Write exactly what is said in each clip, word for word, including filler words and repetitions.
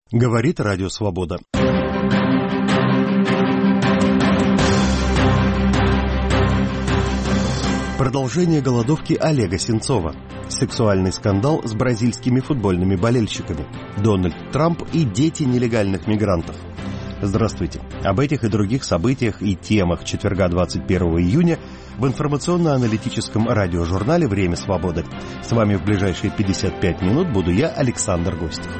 Говорит Радио Свобода. Продолжение голодовки Олега Сенцова. Сексуальный скандал с бразильскими футбольными болельщиками. Дональд Трамп и дети нелегальных мигрантов. Здравствуйте. Об этих и других событиях и темах четверга двадцать первого июня в информационно-аналитическом радиожурнале «Время свободы». С вами в ближайшие пятьдесят пять минут буду я, Александр Гостев.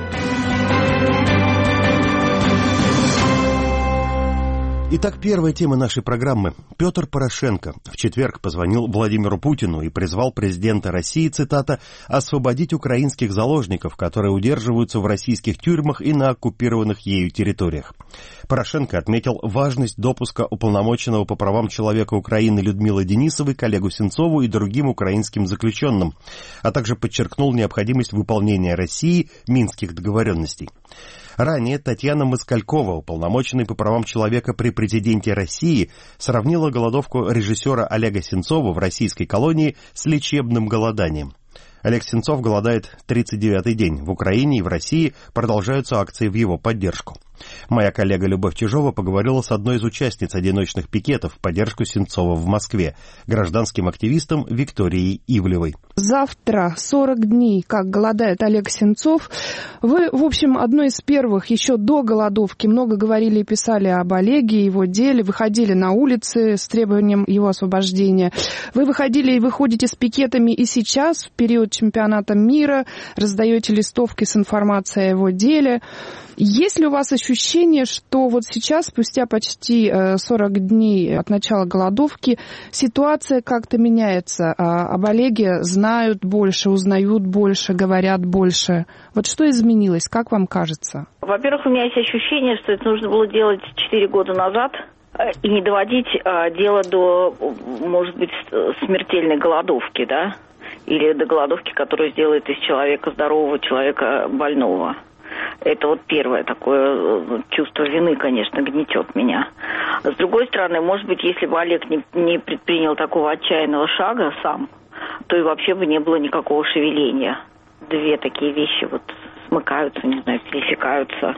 Итак, первая тема нашей программы. Петр Порошенко в четверг позвонил Владимиру Путину и призвал президента России, цитата, «освободить украинских заложников, которые удерживаются в российских тюрьмах и на оккупированных ею территориях». Порошенко отметил важность допуска уполномоченного по правам человека Украины Людмилы Денисовой к Олегу Сенцову и другим украинским заключенным, а также подчеркнул необходимость выполнения Россией Минских договоренностей. Ранее Татьяна Москалькова, уполномоченный по правам человека при президенте России, сравнила голодовку режиссера Олега Сенцова в российской колонии с лечебным голоданием. Олег Сенцов голодает тридцать девятый день. В Украине и в России продолжаются акции в его поддержку. Моя коллега Любовь Чижова поговорила с одной из участниц одиночных пикетов в поддержку Сенцова в Москве, гражданским активистом Викторией Ивлевой. Завтра сорок дней, как голодает Олег Сенцов. Вы, в общем, одной из первых, еще до голодовки, много говорили и писали об Олеге, его деле, выходили на улицы с требованием его освобождения. Вы выходили и выходите с пикетами и сейчас, в период чемпионата мира, раздаете листовки с информацией о его деле. Есть ли у вас ощущение, что вот сейчас, спустя почти сорок дней от начала голодовки, ситуация как-то меняется? Об Олеге знают больше, узнают больше, говорят больше. Вот что изменилось, как вам кажется? Во-первых, у меня есть ощущение, что это нужно было делать четыре года назад и не доводить дело до, может быть, смертельной голодовки, да? Или до голодовки, которая сделает из человека здорового человека больного. Это вот первое такое чувство вины, конечно, гнетет меня. С другой стороны, может быть, если бы Олег не, не предпринял такого отчаянного шага сам, то и вообще бы не было никакого шевеления. Две такие вещи вот смыкаются, не знаю, пересекаются.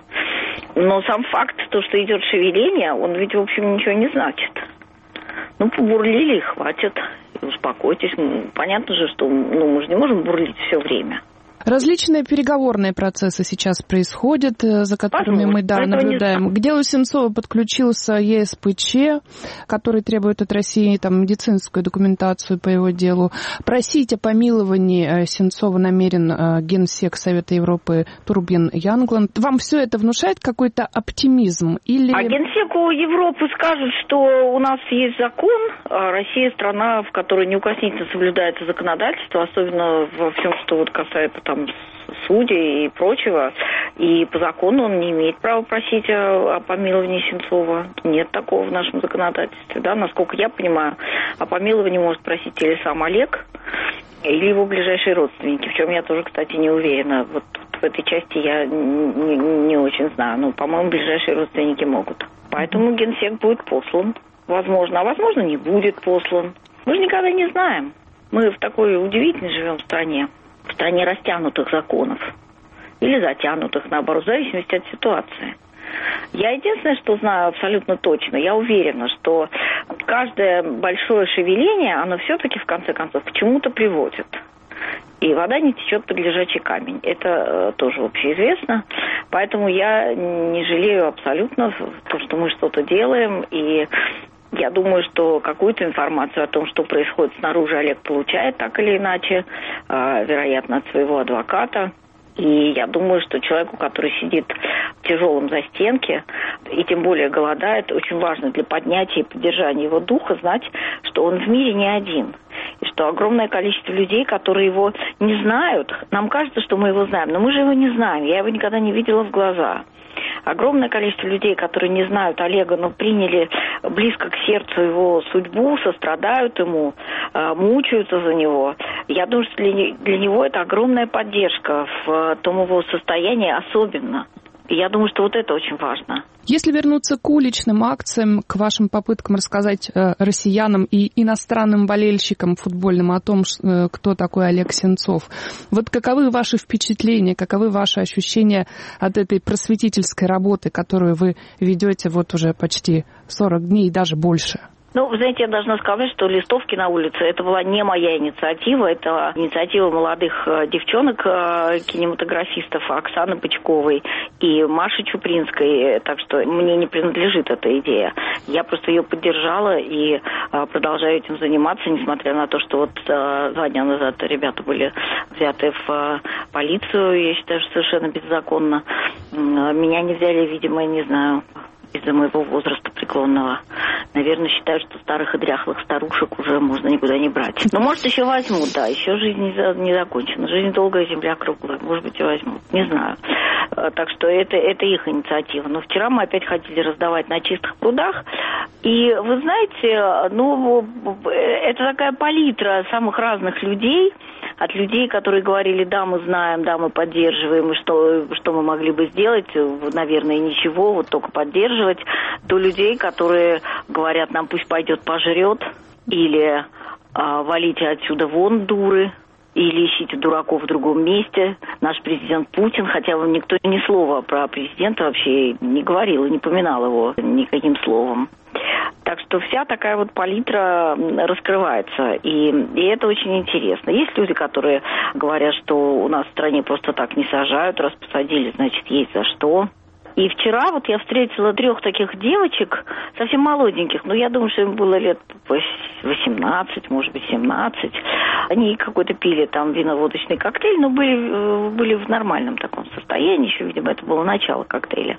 Но сам факт, то, что идет шевеление, он ведь, в общем, ничего не значит. Ну, побурлили, и хватит. Успокойтесь. Понятно же, что ну, мы же не можем бурлить все время. Различные переговорные процессы сейчас происходят, за которыми Возможно, мы да, наблюдаем. К делу Сенцова подключился Е С П Ч, который требует от России там, медицинскую документацию по его делу. Просить о помиловании Сенцова намерен генсек Совета Европы Турбин Янгланд. Вам все это внушает какой-то оптимизм? Или... А генсеку Европы скажут, что у нас есть закон, а Россия страна, в которой неукоснительно соблюдается законодательство, особенно во всем, что вот касается там, судей и прочего, и по закону он не имеет права просить о, о помиловании Сенцова. Нет такого в нашем законодательстве. Да? Насколько я понимаю, о помиловании может просить или сам Олег, или его ближайшие родственники. В чем я тоже, кстати, не уверена. Вот в этой части я не, не, не очень знаю. Но, по-моему, ближайшие родственники могут. Поэтому генсек будет послан. Возможно. А возможно, не будет послан. Мы же никогда не знаем. Мы в такой удивительной живем стране. В стране растянутых законов или затянутых, наоборот, в зависимости от ситуации. Я единственное, что знаю абсолютно точно, я уверена, что каждое большое шевеление, оно все-таки, в конце концов, к чему-то приводит. И вода не течет под лежачий камень. Это э, тоже общеизвестно. Поэтому я не жалею абсолютно то, что мы что-то делаем. И я думаю, что какую-то информацию о том, что происходит снаружи, Олег получает так или иначе, э, вероятно, от своего адвоката. И я думаю, что человеку, который сидит в тяжелом застенке, и тем более голодает, очень важно для поднятия и поддержания его духа знать, что он в мире не один. И что огромное количество людей, которые его не знают, нам кажется, что мы его знаем, но мы же его не знаем, я его никогда не видела в глаза. Огромное количество людей, которые не знают Олега, но приняли близко к сердцу его судьбу, сострадают ему, мучаются за него. Я думаю, что для, для него это огромная поддержка в том его состоянии особенно. И я думаю, что вот это очень важно. Если вернуться к уличным акциям, к вашим попыткам рассказать э, россиянам и иностранным болельщикам футбольным о том, э, кто такой Олег Сенцов, вот каковы ваши впечатления, каковы ваши ощущения от этой просветительской работы, которую вы ведете вот уже почти сорок дней и даже больше? Ну, вы знаете, я должна сказать, что листовки на улице, это была не моя инициатива, это инициатива молодых девчонок, кинематографистов Оксаны Бычковой и Маши Чупринской, так что мне не принадлежит эта идея. Я просто ее поддержала и продолжаю этим заниматься, несмотря на то, что вот два дня назад ребята были взяты в полицию, я считаю, что совершенно беззаконно. Меня не взяли, видимо, не знаю, из-за моего возраста преклонного. Наверное, считаю, что старых и дряхлых старушек уже можно никуда не брать. Но, может, еще возьмут, да, еще жизнь не, за, не закончена. Жизнь долгая, земля круглая. Может быть, и возьмут. Не знаю. Так что это, это их инициатива. Но вчера мы опять хотели раздавать на чистых прудах. И, вы знаете, ну, это такая палитра самых разных людей. От людей, которые говорили, да, мы знаем, да, мы поддерживаем, и что, что мы могли бы сделать, наверное, ничего, вот только поддерживать, до людей, которые говорят, нам пусть пойдет пожрет, или а, валите отсюда вон, дуры, или ищите дураков в другом месте. Наш президент Путин, хотя никто ни слова про президента вообще не говорил и не поминал его никаким словом. Так что вся такая вот палитра раскрывается, и, и это очень интересно. Есть люди, которые говорят, что у нас в стране просто так не сажают, раз посадили, значит, есть за что. И вчера вот я встретила трех таких девочек, совсем молоденьких, но я думаю, что им было лет восемнадцать, может быть, семнадцать. Они какой-то пили там вино-водочный коктейль, но были, были в нормальном таком состоянии еще, видимо, это было начало коктейля.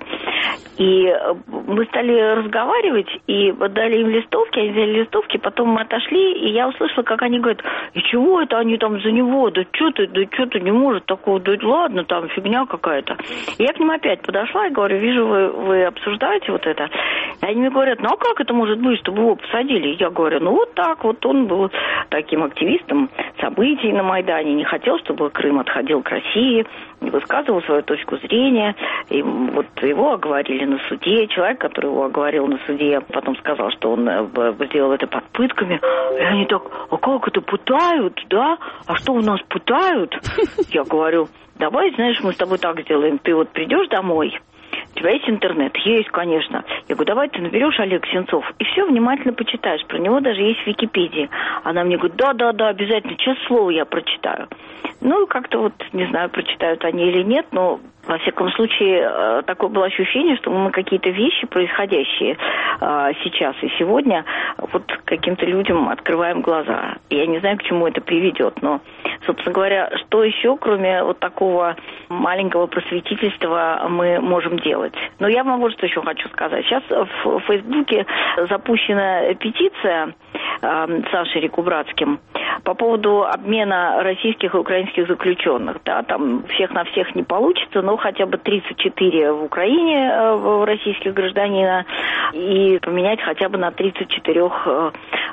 И мы стали разговаривать, и дали им листовки, они взяли листовки, потом мы отошли, и я услышала, как они говорят, и чего это они там за него, да что ты, да что ты не может такого, да ладно, там фигня какая-то. И я к ним опять подошла и говорю, Говорю, вижу, вы, вы обсуждаете вот это. И они мне говорят, ну а как это может быть, чтобы его посадили? Я говорю, ну вот так, вот он был таким активистом событий на Майдане, не хотел, чтобы Крым отходил к России, высказывал свою точку зрения. И вот его оговорили на суде. Человек, который его оговорил на суде, потом сказал, что он сделал это под пытками. И они так, а как это пытают, да? А что у нас пытают? Я говорю, давай, знаешь, мы с тобой так сделаем. Ты вот придешь домой, у тебя есть интернет? Есть, конечно. Я говорю, давай ты наберешь Олег Сенцов и все внимательно почитаешь. Про него даже есть в Википедии. Она мне говорит, да-да-да, обязательно, честное слово я прочитаю. Ну, как-то вот, не знаю, прочитают они или нет, но, во всяком случае, такое было ощущение, что мы какие-то вещи, происходящие сейчас и сегодня, вот каким-то людям открываем глаза. Я не знаю, к чему это приведет, но, собственно говоря, что еще, кроме вот такого маленького просветительства, мы можем делать? Но я вам вот что еще хочу сказать. Сейчас в Фейсбуке запущена петиция э, Сашей Рекубратским по поводу обмена российских и украинских заключенных. Да, там всех на всех не получится, но хотя бы тридцать четыре в Украине э, российских гражданина и поменять хотя бы на тридцать четыре э,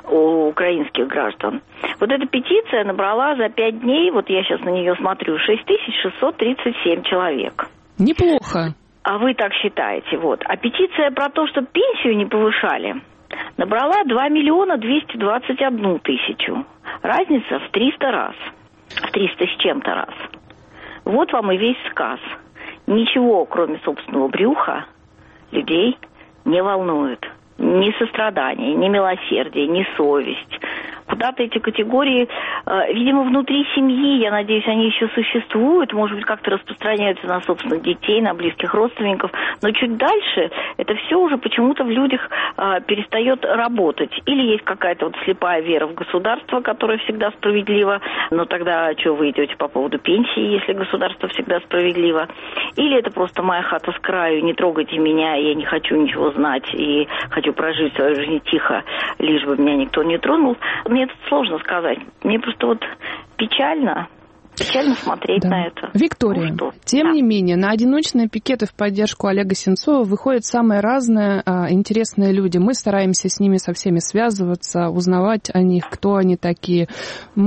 у украинских граждан. Вот эта петиция набрала за пять дней, вот я сейчас на нее смотрю, шесть тысяч шестьсот тридцать семь человек. Неплохо. А вы так считаете, вот. А петиция про то, что пенсию не повышали, набрала два миллиона двести двадцать одну тысячу. Разница в триста раз. В триста с чем-то раз. Вот вам и весь сказ. Ничего, кроме собственного брюха, людей не волнует. Ни сострадание, ни милосердие, ни совесть. Куда-то эти категории, э, видимо, внутри семьи, я надеюсь, они еще существуют, может быть, как-то распространяются на собственных детей, на близких родственников, но чуть дальше это все уже почему-то в людях э, перестает работать. Или есть какая-то вот слепая вера в государство, которое всегда справедливо, но тогда что вы идете по поводу пенсии, если государство всегда справедливо? Или это просто моя хата с краю, не трогайте меня, я не хочу ничего знать и хочу прожить свою жизнь тихо, лишь бы меня никто не тронул. Мне это сложно сказать. Мне просто вот печально, печально смотреть да. на это. Виктория, ну, тем да. не менее, на одиночные пикеты в поддержку Олега Сенцова выходят самые разные а, интересные люди. Мы стараемся с ними со всеми связываться, узнавать о них, кто они такие. Мы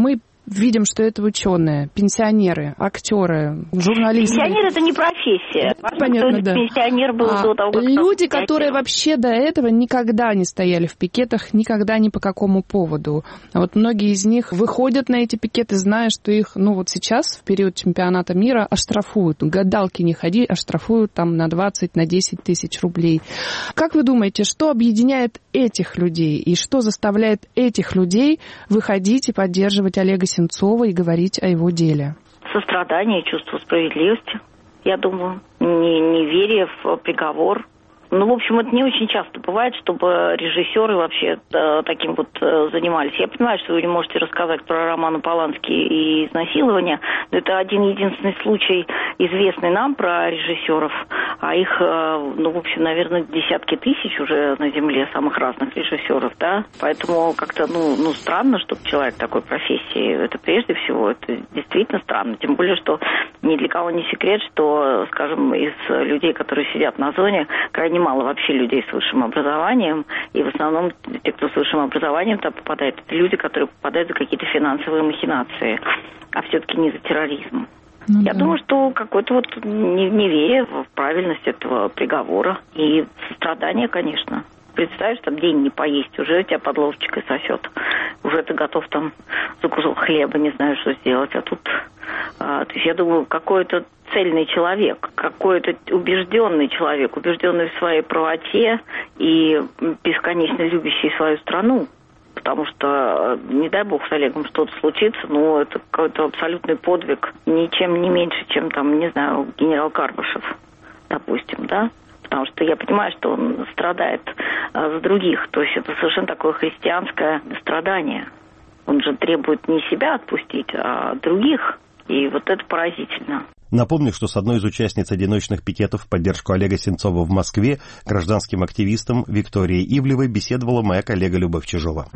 видим, что это ученые, пенсионеры, актеры, журналисты. Пенсионер — это не профессия. Понятно, да. Пенсионер был а до того, как... Люди, которые вообще до этого никогда не стояли в пикетах, никогда ни по какому поводу. А вот многие из них выходят на эти пикеты, зная, что их, ну вот сейчас, в период чемпионата мира, оштрафуют. Гадалки не ходи, оштрафуют там на двадцать, на десять тысяч рублей. Как вы думаете, что объединяет этих людей и что заставляет этих людей выходить и поддерживать Олега Сенцова и говорить о его деле? Сострадание, чувство справедливости, я думаю, неверие в приговор. Ну, в общем, это не очень часто бывает, чтобы режиссеры вообще э, таким вот э, занимались. Я понимаю, что вы не можете рассказать про Романа Полански и изнасилование, но это один единственный случай, известный нам про режиссеров, а их, э, ну, в общем, наверное, десятки тысяч уже на земле самых разных режиссеров, да. Поэтому как-то, ну, ну странно, чтобы человек такой профессии, это прежде всего, это действительно странно. Тем более, что ни для кого не секрет, что, скажем, из людей, которые сидят на зоне, крайне мало вообще людей с высшим образованием, и в основном те, кто с высшим образованием там попадает, это люди, которые попадают за какие-то финансовые махинации, а все-таки не за терроризм. Ну, Я да. думаю, что какое-то вот неверие в правильность этого приговора и сострадание, конечно. Представишь, там день не поесть, уже тебя под ложечкой сосет. Уже ты готов там за кусок хлеба, не знаю, что сделать. А тут, а, то есть я думаю, какой-то цельный человек, какой-то убежденный человек, убежденный в своей правоте и бесконечно любящий свою страну. Потому что, не дай бог, с Олегом что-то случится, но это какой-то абсолютный подвиг, ничем не меньше, чем, там, не знаю, генерал Карбышев, допустим, да? Потому что я понимаю, что он страдает а, за других. То есть это совершенно такое христианское страдание. Он же требует не себя отпустить, а других. И вот это поразительно. Напомню, что с одной из участниц одиночных пикетов в поддержку Олега Сенцова в Москве, гражданским активистом Викторией Ивлевой, беседовала моя коллега Любовь Чижова.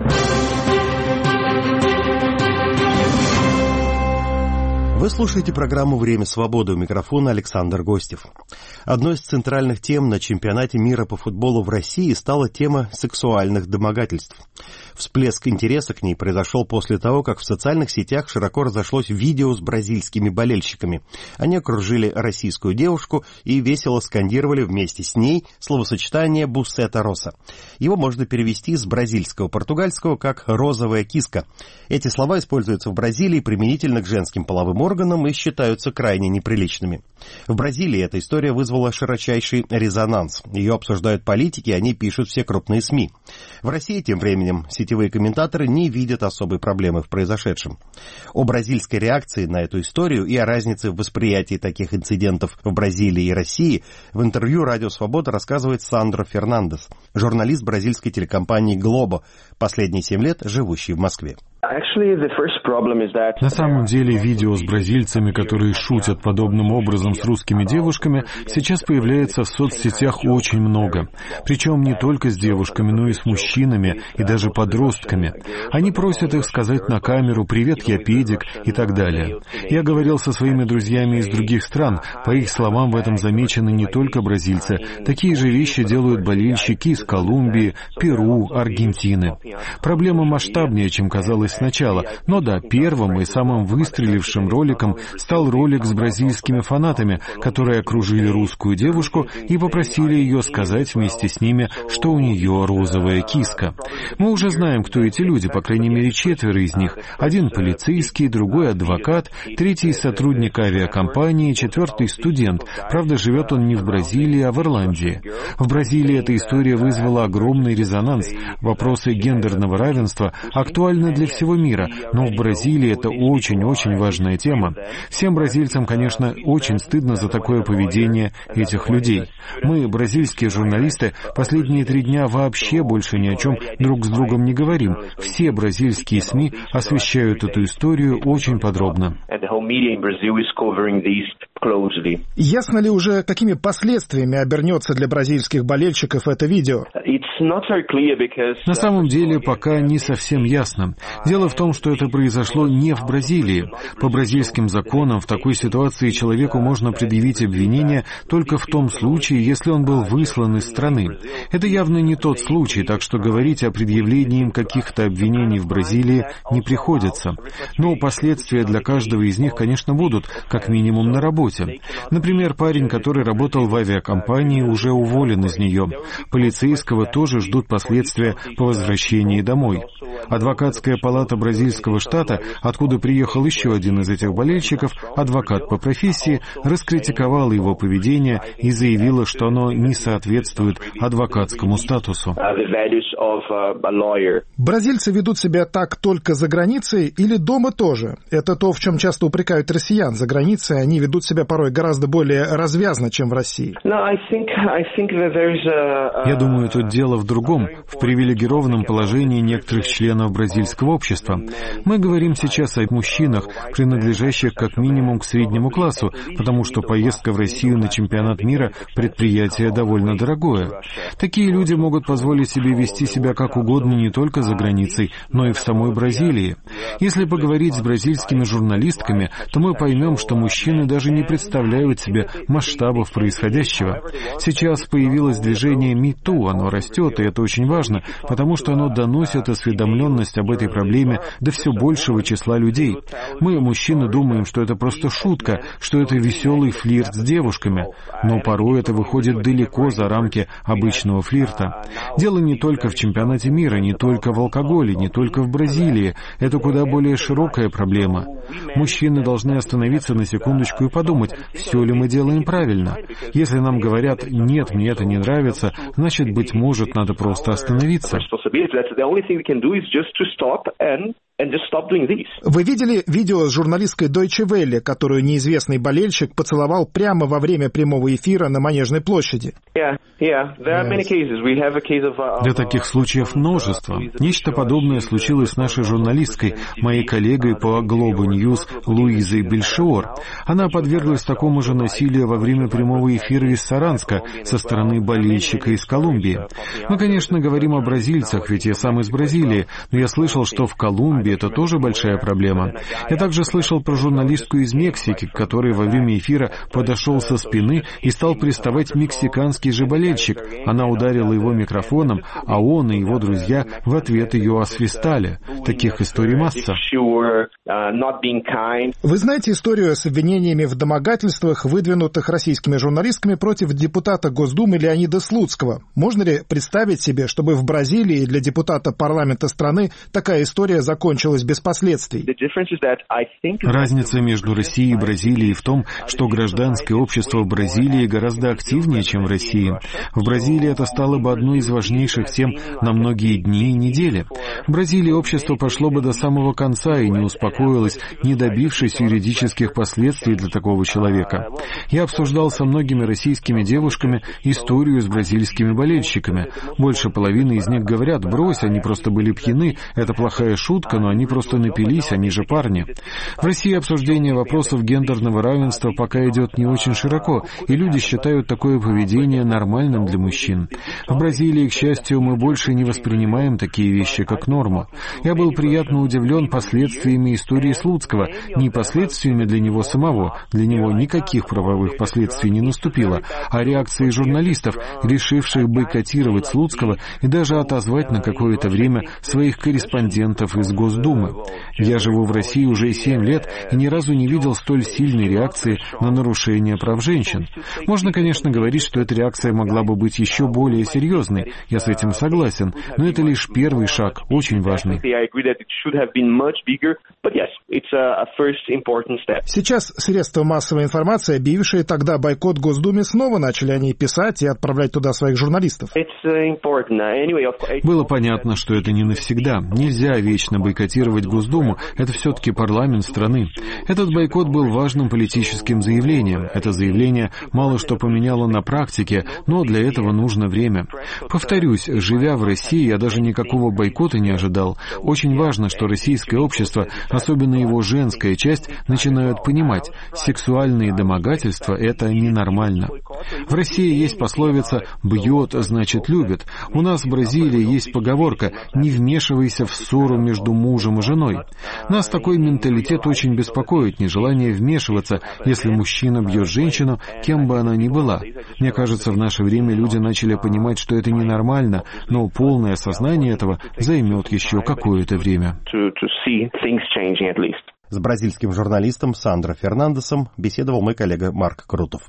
Вы слушаете программу «Время свободы», у микрофона Александр Гостев. Одной из центральных тем на чемпионате мира по футболу в России стала тема сексуальных домогательств. Всплеск интереса к ней произошел после того, как в социальных сетях широко разошлось видео с бразильскими болельщиками. Они окружили российскую девушку и весело скандировали вместе с ней словосочетание «бусета роса». Его можно перевести с бразильского-португальского как «розовая киска». Эти слова используются в Бразилии применительно к женским половым органам и считаются крайне неприличными. В Бразилии эта история вызвала широчайший резонанс. Ее обсуждают политики, о ней пишут все крупные СМИ. В России тем временем сетевые комментаторы не видят особой проблемы в произошедшем. О бразильской реакции на эту историю и о разнице в восприятии таких инцидентов в Бразилии и России в интервью «Радио Свобода» рассказывает Сандро Фернандес, журналист бразильской телекомпании «Глобо», последние семь лет живущий в Москве. На самом деле, видео с бразильцами, которые шутят подобным образом с русскими девушками, сейчас появляется в соцсетях очень много. Причем не только с девушками, но и с мужчинами, и даже подростками. Они просят их сказать на камеру «Привет, я педик» и так далее. Я говорил со своими друзьями из других стран. По их словам, в этом замечены не только бразильцы. Такие же вещи делают болельщики из Колумбии, Перу, Аргентины. Проблема масштабнее, чем казалось сначала. Но да, первым и самым выстрелившим роликом стал ролик с бразильскими фанатами, которые окружили русскую девушку и попросили ее сказать вместе с ними, что у нее розовая киска. Мы уже знаем, кто эти люди, по крайней мере четверо из них. Один полицейский, другой адвокат, третий сотрудник авиакомпании, четвертый студент. Правда, живет он не в Бразилии, а в Ирландии. В Бразилии эта история вызвала огромный резонанс. Вопросы гендерного равенства актуальны для всего мира, но в Бразилии это очень-очень важная тема. Всем бразильцам, конечно, очень стыдно за такое поведение этих людей. Мы, бразильские журналисты, последние три дня вообще больше ни о чем друг с другом не говорим. Все бразильские СМИ освещают эту историю очень подробно. Ясно ли уже, какими последствиями обернется для бразильских болельщиков это видео? На самом деле пока не совсем ясно. Дело в том, что это произошло не в Бразилии. По бразильским законам в такой ситуации человеку можно предъявить обвинение только в том случае, если он был выслан из страны. Это явно не тот случай, так что говорить о предъявлении им каких-то обвинений в Бразилии не приходится. Но последствия для каждого из них, конечно, будут, как минимум на работе. Например, парень, который работал в авиакомпании, уже уволен из нее. Полицейского тоже ждут последствия по возвращении домой. Адвокатская палата бразильского штата, откуда приехал еще один из этих болельщиков, адвокат по профессии, раскритиковала его поведение и заявила, что оно не соответствует адвокатскому статусу. Бразильцы ведут себя так только за границей или дома тоже? Это то, в чем часто упрекают россиян. За границей они ведут себя порой гораздо более развязно, чем в России. Я думаю, тут дело в другом, в привилегированном положении некоторых членов бразильского общества. Мы говорим сейчас о мужчинах, принадлежащих как минимум к среднему классу, потому что поездка в Россию на чемпионат мира – предприятие довольно дорогое. Такие люди могут позволить себе вести себя как угодно не только за границей, но и в самой Бразилии. Если поговорить с бразильскими журналистками, то мы поймем, что мужчины даже не представляют себе масштабов происходящего. Сейчас появилось движение «Мету», оно растет, и это очень важно, потому что оно доносит осведомленность об этой проблеме до все большего числа людей. Мы, мужчины, думаем, что это просто шутка, что это веселый флирт с девушками, но порой это выходит далеко за рамки обычного флирта. Дело не только в чемпионате мира, не только в алкоголе, не только в Бразилии. Это куда более широкая проблема. Мужчины должны остановиться на секундочку и подумать, все ли мы делаем правильно. Если нам говорят «нет, мне это не нравится», значит, быть может, надо просто остановиться. Вы видели видео с журналисткой Deutsche Welle, которую неизвестный болельщик поцеловал прямо во время прямого эфира на Манежной площади? Для таких случаев множество. Нечто подобное случилось с нашей журналисткой, моей коллегой по Globo News Луизой Бельшиор. Она подверглась такому же насилию во время прямого эфира из Саранска со стороны болельщика из Колумбии. Мы, конечно, говорим о бразильцах, ведь я сам из Бразилии, но я слышал, что в Колумбии это тоже большая проблема. Я также слышал про журналистку из Мексики, к которой во время эфира подошел со спины и стал приставать мексиканский же болельщик. Она ударила его микрофоном, а он и его друзья в ответ ее освистали. Таких историй масса. Вы знаете историю с обвинениями в домогательствах, выдвинутых российскими журналистками против депутата Госдумы Леонида Слуцкого? Можно ли представить себе, чтобы в Бразилии для депутата парламента страны такая история закончилась без последствий? Разница между Россией и Бразилией в том, что гражданское общество в Бразилии гораздо активнее, чем в России. В Бразилии это стало бы одной из важнейших тем на многие дни и недели. В Бразилии общество пошло бы до самого конца и не успокоилось, не добившись юридических последствий для такого человека. Я обсуждал со многими российскими девушками историю с бразильскими болельщиками. Больше половины из них говорят: брось, они просто были пьяны, это плохая шутка, но они просто напились, они же парни. В России обсуждение вопросов гендерного равенства пока идет не очень широко, и люди считают такое поведение нормальным для мужчин. В Бразилии, к счастью, мы больше не воспринимаем такие вещи как норму. Я был приятно удивлен последствиями истории Слуцкого, не последствиями для него самого, для него никаких правовых последствий не наступило, а реакцией журналистов, решивших бойкотировать Слуцкого и даже отозвать на какое-то время своих корреспондентов из Госдумы. Я живу в России уже семь лет и ни разу не видел столь сильной реакции на нарушение прав женщин. Можно, конечно, говорить, что эта реакция могла бы быть еще более серьезной. Я с этим согласен, но это лишь первый шаг, очень важный. Сейчас средства массовой информации, объявившие тогда бойкот Госдуме, снова начали о ней писать и отправлять туда своих журналистов. Было понятно, что это не навсегда. Нельзя вечно бойкотировать Госдуму, это все-таки парламент страны. Этот бойкот был важным политическим заявлением. Это заявление мало что поменяло на практике, но для этого нужно время. Повторюсь, живя в России, я даже никакого бойкота не ожидал. Очень важно, что российское общество, особенно его женская часть, начинают понимать, сексуальные домогательства — это ненормально. В России есть пословица «бьет, значит любит». У нас в Бразилии есть поговорка «не вмешивайся в ссору между мужем мужем и женой. Нас такой менталитет очень беспокоит, нежелание вмешиваться, если мужчина бьет женщину, кем бы она ни была. Мне кажется, в наше время люди начали понимать, что это ненормально, но полное осознание этого займет еще какое-то время. С бразильским журналистом Сандро Фернандесом беседовал мой коллега Марк Крутов.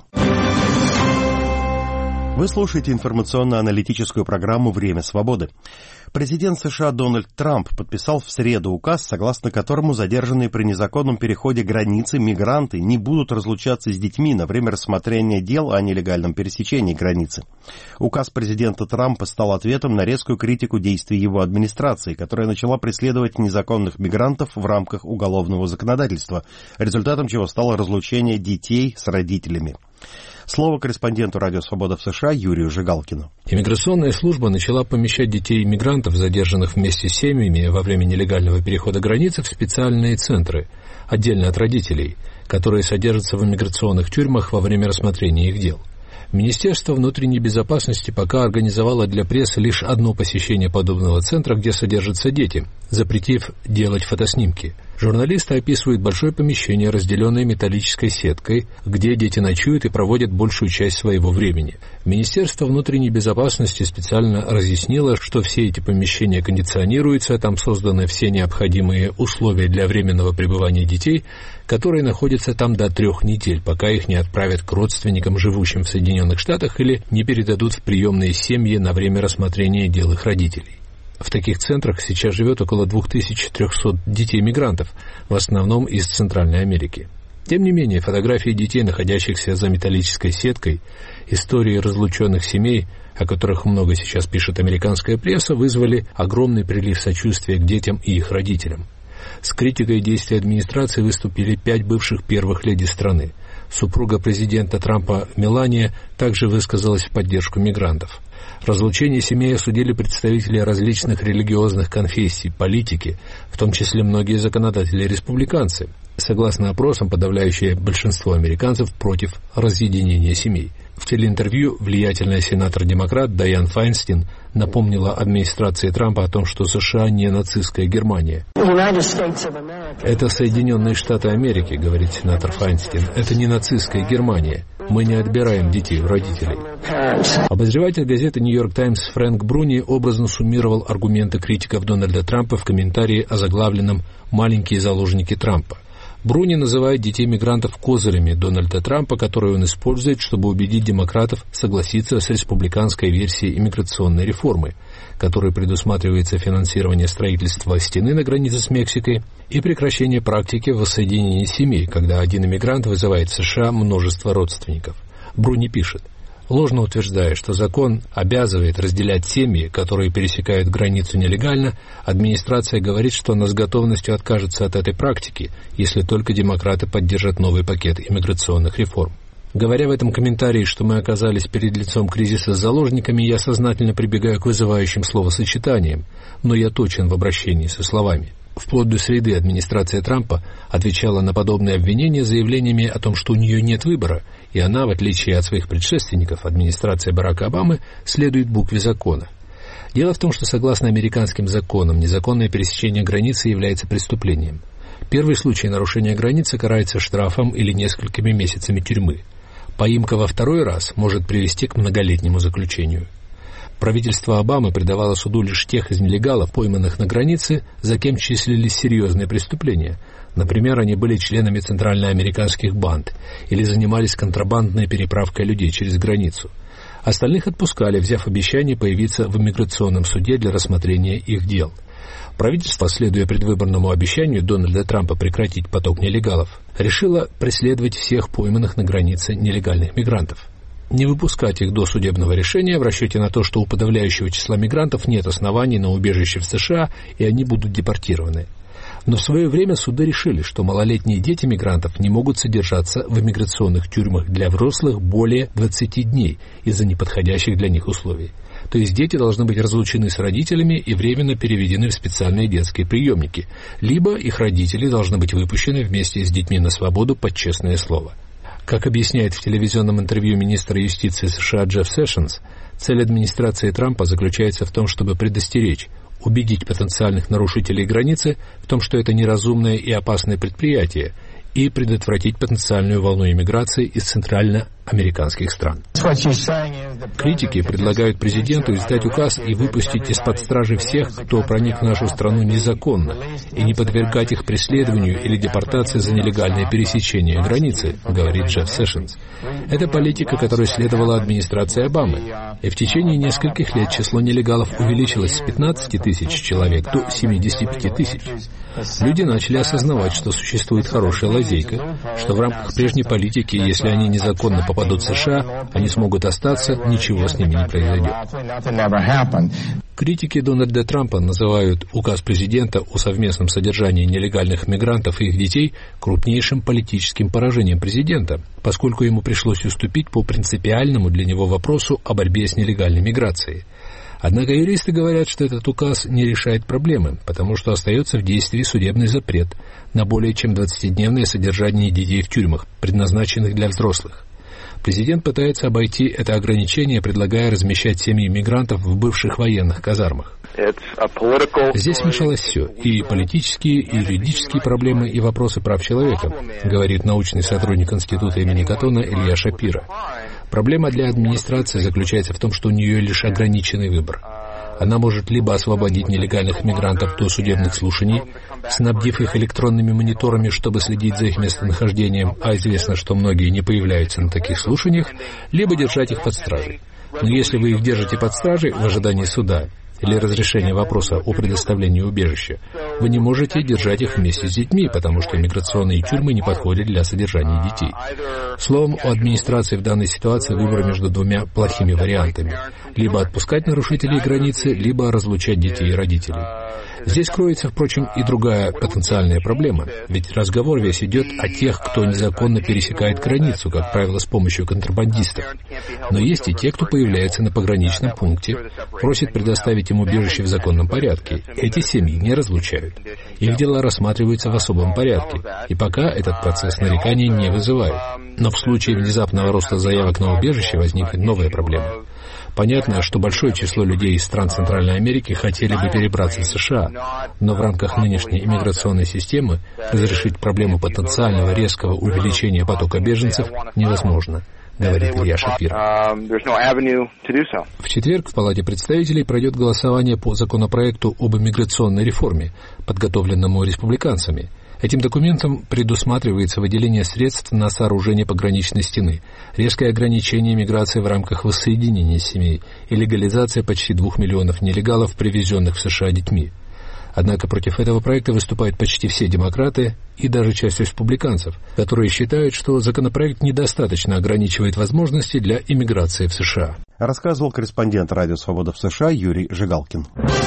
Вы слушаете информационно-аналитическую программу «Время свободы». Президент США Дональд Трамп подписал в среду указ, согласно которому задержанные при незаконном переходе границы мигранты не будут разлучаться с детьми на время рассмотрения дел о нелегальном пересечении границы. Указ президента Трампа стал ответом на резкую критику действий его администрации, которая начала преследовать незаконных мигрантов в рамках уголовного законодательства, результатом чего стало разлучение детей с родителями. Слово корреспонденту «Радио Свобода» в США Юрию Жигалкину. Иммиграционная служба начала помещать детей-иммигрантов, задержанных вместе с семьями во время нелегального перехода границы, в специальные центры, отдельно от родителей, которые содержатся в иммиграционных тюрьмах во время рассмотрения их дел. Министерство внутренней безопасности пока организовало для прессы лишь одно посещение подобного центра, где содержатся дети, запретив делать фотоснимки. Журналисты описывают большое помещение, разделенное металлической сеткой, где дети ночуют и проводят большую часть своего времени. Министерство внутренней безопасности специально разъяснило, что все эти помещения кондиционируются, там созданы все необходимые условия для временного пребывания детей, которые находятся там до трех недель, пока их не отправят к родственникам, живущим в Соединенных Штатах, или не передадут в приемные семьи на время рассмотрения дел их родителей. В таких центрах сейчас живет около две тысячи триста детей-мигрантов, в основном из Центральной Америки. Тем не менее, фотографии детей, находящихся за металлической сеткой, истории разлученных семей, о которых много сейчас пишет американская пресса, вызвали огромный прилив сочувствия к детям и их родителям. С критикой действий администрации выступили пять бывших первых леди страны. Супруга президента Трампа Мелания также высказалась в поддержку мигрантов. Разлучение семей осудили представители различных религиозных конфессий, политики, в том числе многие законодатели-республиканцы. Согласно опросам, подавляющее большинство американцев против разъединения семей. В телеинтервью влиятельная сенатор-демократ Дайан Файнстин напомнила администрации Трампа о том, что США не нацистская Германия. «Это Соединенные Штаты Америки», — говорит сенатор Файнстин. «Это не нацистская Германия. Мы не отбираем детей у родителей». Обозреватель газеты «Нью-Йорк Таймс» Фрэнк Бруни образно суммировал аргументы критиков Дональда Трампа в комментарии о заглавленном «Маленькие заложники Трампа». Бруни называет детей-мигрантов козырями Дональда Трампа, которые он использует, чтобы убедить демократов согласиться с республиканской версией иммиграционной реформы, которой предусматривается финансирование строительства стены на границе с Мексикой и прекращение практики воссоединения семей, когда один иммигрант вызывает в США множество родственников. Бруни пишет: ложно утверждая, что закон обязывает разделять семьи, которые пересекают границу нелегально, администрация говорит, что она с готовностью откажется от этой практики, если только демократы поддержат новый пакет иммиграционных реформ. Говоря в этом комментарии, что мы оказались перед лицом кризиса с заложниками, я сознательно прибегаю к вызывающим словосочетаниям, но я точен в обращении со словами. Вплоть до среды администрация Трампа отвечала на подобные обвинения заявлениями о том, что у нее нет выбора, и она, в отличие от своих предшественников, администрация Барака Обамы, следует букве закона. Дело в том, что согласно американским законам, незаконное пересечение границы является преступлением. Первый случай нарушения границы карается штрафом или несколькими месяцами тюрьмы. Поимка во второй раз может привести к многолетнему заключению. Правительство Обамы придавало суду лишь тех из нелегалов, пойманных на границе, за кем числились серьезные преступления. Например, они были членами центральноамериканских банд или занимались контрабандной переправкой людей через границу. Остальных отпускали, взяв обещание появиться в иммиграционном суде для рассмотрения их дел. Правительство, следуя предвыборному обещанию Дональда Трампа прекратить поток нелегалов, решило преследовать всех пойманных на границе нелегальных мигрантов. Не выпускать их до судебного решения в расчете на то, что у подавляющего числа мигрантов нет оснований на убежище в США, и они будут депортированы. Но в свое время суды решили, что малолетние дети мигрантов не могут содержаться в иммиграционных тюрьмах для взрослых более двадцати дней из-за неподходящих для них условий. То есть дети должны быть разлучены с родителями и временно переведены в специальные детские приемники, либо их родители должны быть выпущены вместе с детьми на свободу под честное слово. Как объясняет в телевизионном интервью министр юстиции США Джефф Сэшенс, цель администрации Трампа заключается в том, чтобы предостеречь, убедить потенциальных нарушителей границы в том, что это неразумное и опасное предприятие, и предотвратить потенциальную волну иммиграции из центральноамериканских стран. Критики предлагают президенту издать указ и выпустить из-под стражи всех, кто проник в нашу страну незаконно, и не подвергать их преследованию или депортации за нелегальное пересечение границы, говорит Джефф Сэшенс. Это политика, которой следовала администрация Обамы, и в течение нескольких лет число нелегалов увеличилось с пятнадцати тысяч человек до семидесяти пяти тысяч. Люди начали осознавать, что существует хорошая лазейка, что в рамках прежней политики, если они незаконно попадут в США, они смогут остаться, ничего с ними не произойдет. Критики Дональда Трампа называют указ президента о совместном содержании нелегальных мигрантов и их детей крупнейшим политическим поражением президента, поскольку ему пришлось уступить по принципиальному для него вопросу о борьбе с нелегальной миграцией. Однако юристы говорят, что этот указ не решает проблемы, потому что остается в действии судебный запрет на более чем двадцатидневное содержание детей в тюрьмах, предназначенных для взрослых. Президент пытается обойти это ограничение, предлагая размещать семьи мигрантов в бывших военных казармах. Здесь смешалось все, и политические, и юридические проблемы, и вопросы прав человека, говорит научный сотрудник института имени Каттона Илья Шапира. Проблема для администрации заключается в том, что у нее лишь ограниченный выбор. Она может либо освободить нелегальных мигрантов до судебных слушаний, снабдив их электронными мониторами, чтобы следить за их местонахождением, а известно, что многие не появляются на таких слушаниях, либо держать их под стражей. Но если вы их держите под стражей в ожидании суда или разрешения вопроса о предоставлении убежища, вы не можете держать их вместе с детьми, потому что иммиграционные тюрьмы не подходят для содержания детей. Словом, у администрации в данной ситуации выбор между двумя плохими вариантами. Либо отпускать нарушителей границы, либо разлучать детей и родителей. Здесь кроется, впрочем, и другая потенциальная проблема, ведь разговор весь идет о тех, кто незаконно пересекает границу, как правило, с помощью контрабандистов. Но есть и те, кто появляется на пограничном пункте, просит предоставить им убежище в законном порядке. Эти семьи не разлучают. Их дела рассматриваются в особом порядке, и пока этот процесс нареканий не вызывает. Но в случае внезапного роста заявок на убежище возникнет новая проблема. Понятно, что большое число людей из стран Центральной Америки хотели бы перебраться в США, но в рамках нынешней иммиграционной системы разрешить проблему потенциального резкого увеличения потока беженцев невозможно, говорит Илья Шапира. В четверг в Палате представителей пройдет голосование по законопроекту об иммиграционной реформе, подготовленному республиканцами. Этим документом предусматривается выделение средств на сооружение пограничной стены, резкое ограничение миграции в рамках воссоединения семей и легализация почти двух миллионов нелегалов, привезенных в США детьми. Однако против этого проекта выступают почти все демократы и даже часть республиканцев, которые считают, что законопроект недостаточно ограничивает возможности для иммиграции в США. Рассказывал корреспондент Радио Свобода в США Юрий Жигалкин.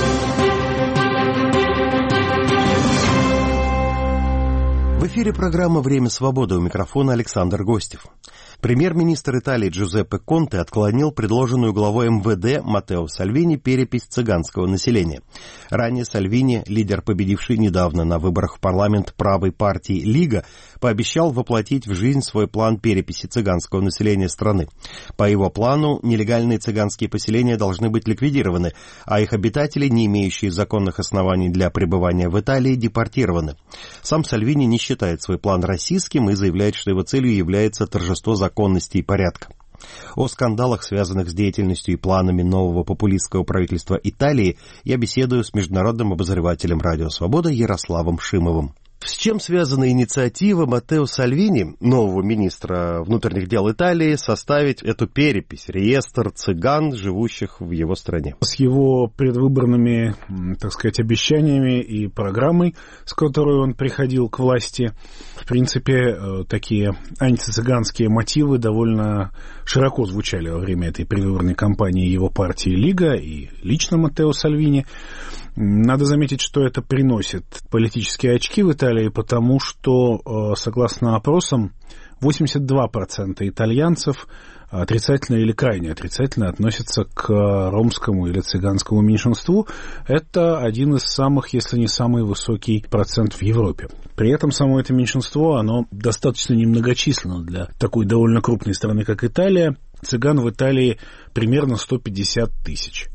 В эфире программа «Время свободы», у микрофона Александр Гостев. Премьер-министр Италии Джузеппе Конте отклонил предложенную главой эм вэ дэ Маттео Сальвини перепись цыганского населения. Ранее Сальвини, лидер, победивший недавно на выборах в парламент правой партии «Лига», пообещал воплотить в жизнь свой план переписи цыганского населения страны. По его плану, нелегальные цыганские поселения должны быть ликвидированы, а их обитатели, не имеющие законных оснований для пребывания в Италии, депортированы. Сам Сальвини не считает свой план расистским и заявляет, что его целью является торжество законности и порядка. О скандалах, связанных с деятельностью и планами нового популистского правительства Италии, я беседую с международным обозревателем «Радио Свобода» Ярославом Шимовым. С чем связана инициатива Маттео Сальвини, нового министра внутренних дел Италии, составить эту перепись, реестр цыган, живущих в его стране? С его предвыборными, так сказать, обещаниями и программой, с которой он приходил к власти, в принципе, такие антицыганские мотивы довольно широко звучали во время этой предвыборной кампании его партии «Лига» и лично Маттео Сальвини. Надо заметить, что это приносит политические очки в Италии, потому что, согласно опросам, восемьдесят два процента итальянцев отрицательно или крайне отрицательно относятся к ромскому или цыганскому меньшинству. Это один из самых, если не самый высокий процент в Европе. При этом само это меньшинство, оно достаточно немногочисленно для такой довольно крупной страны, как Италия. Цыган в Италии примерно сто пятьдесят тысяч.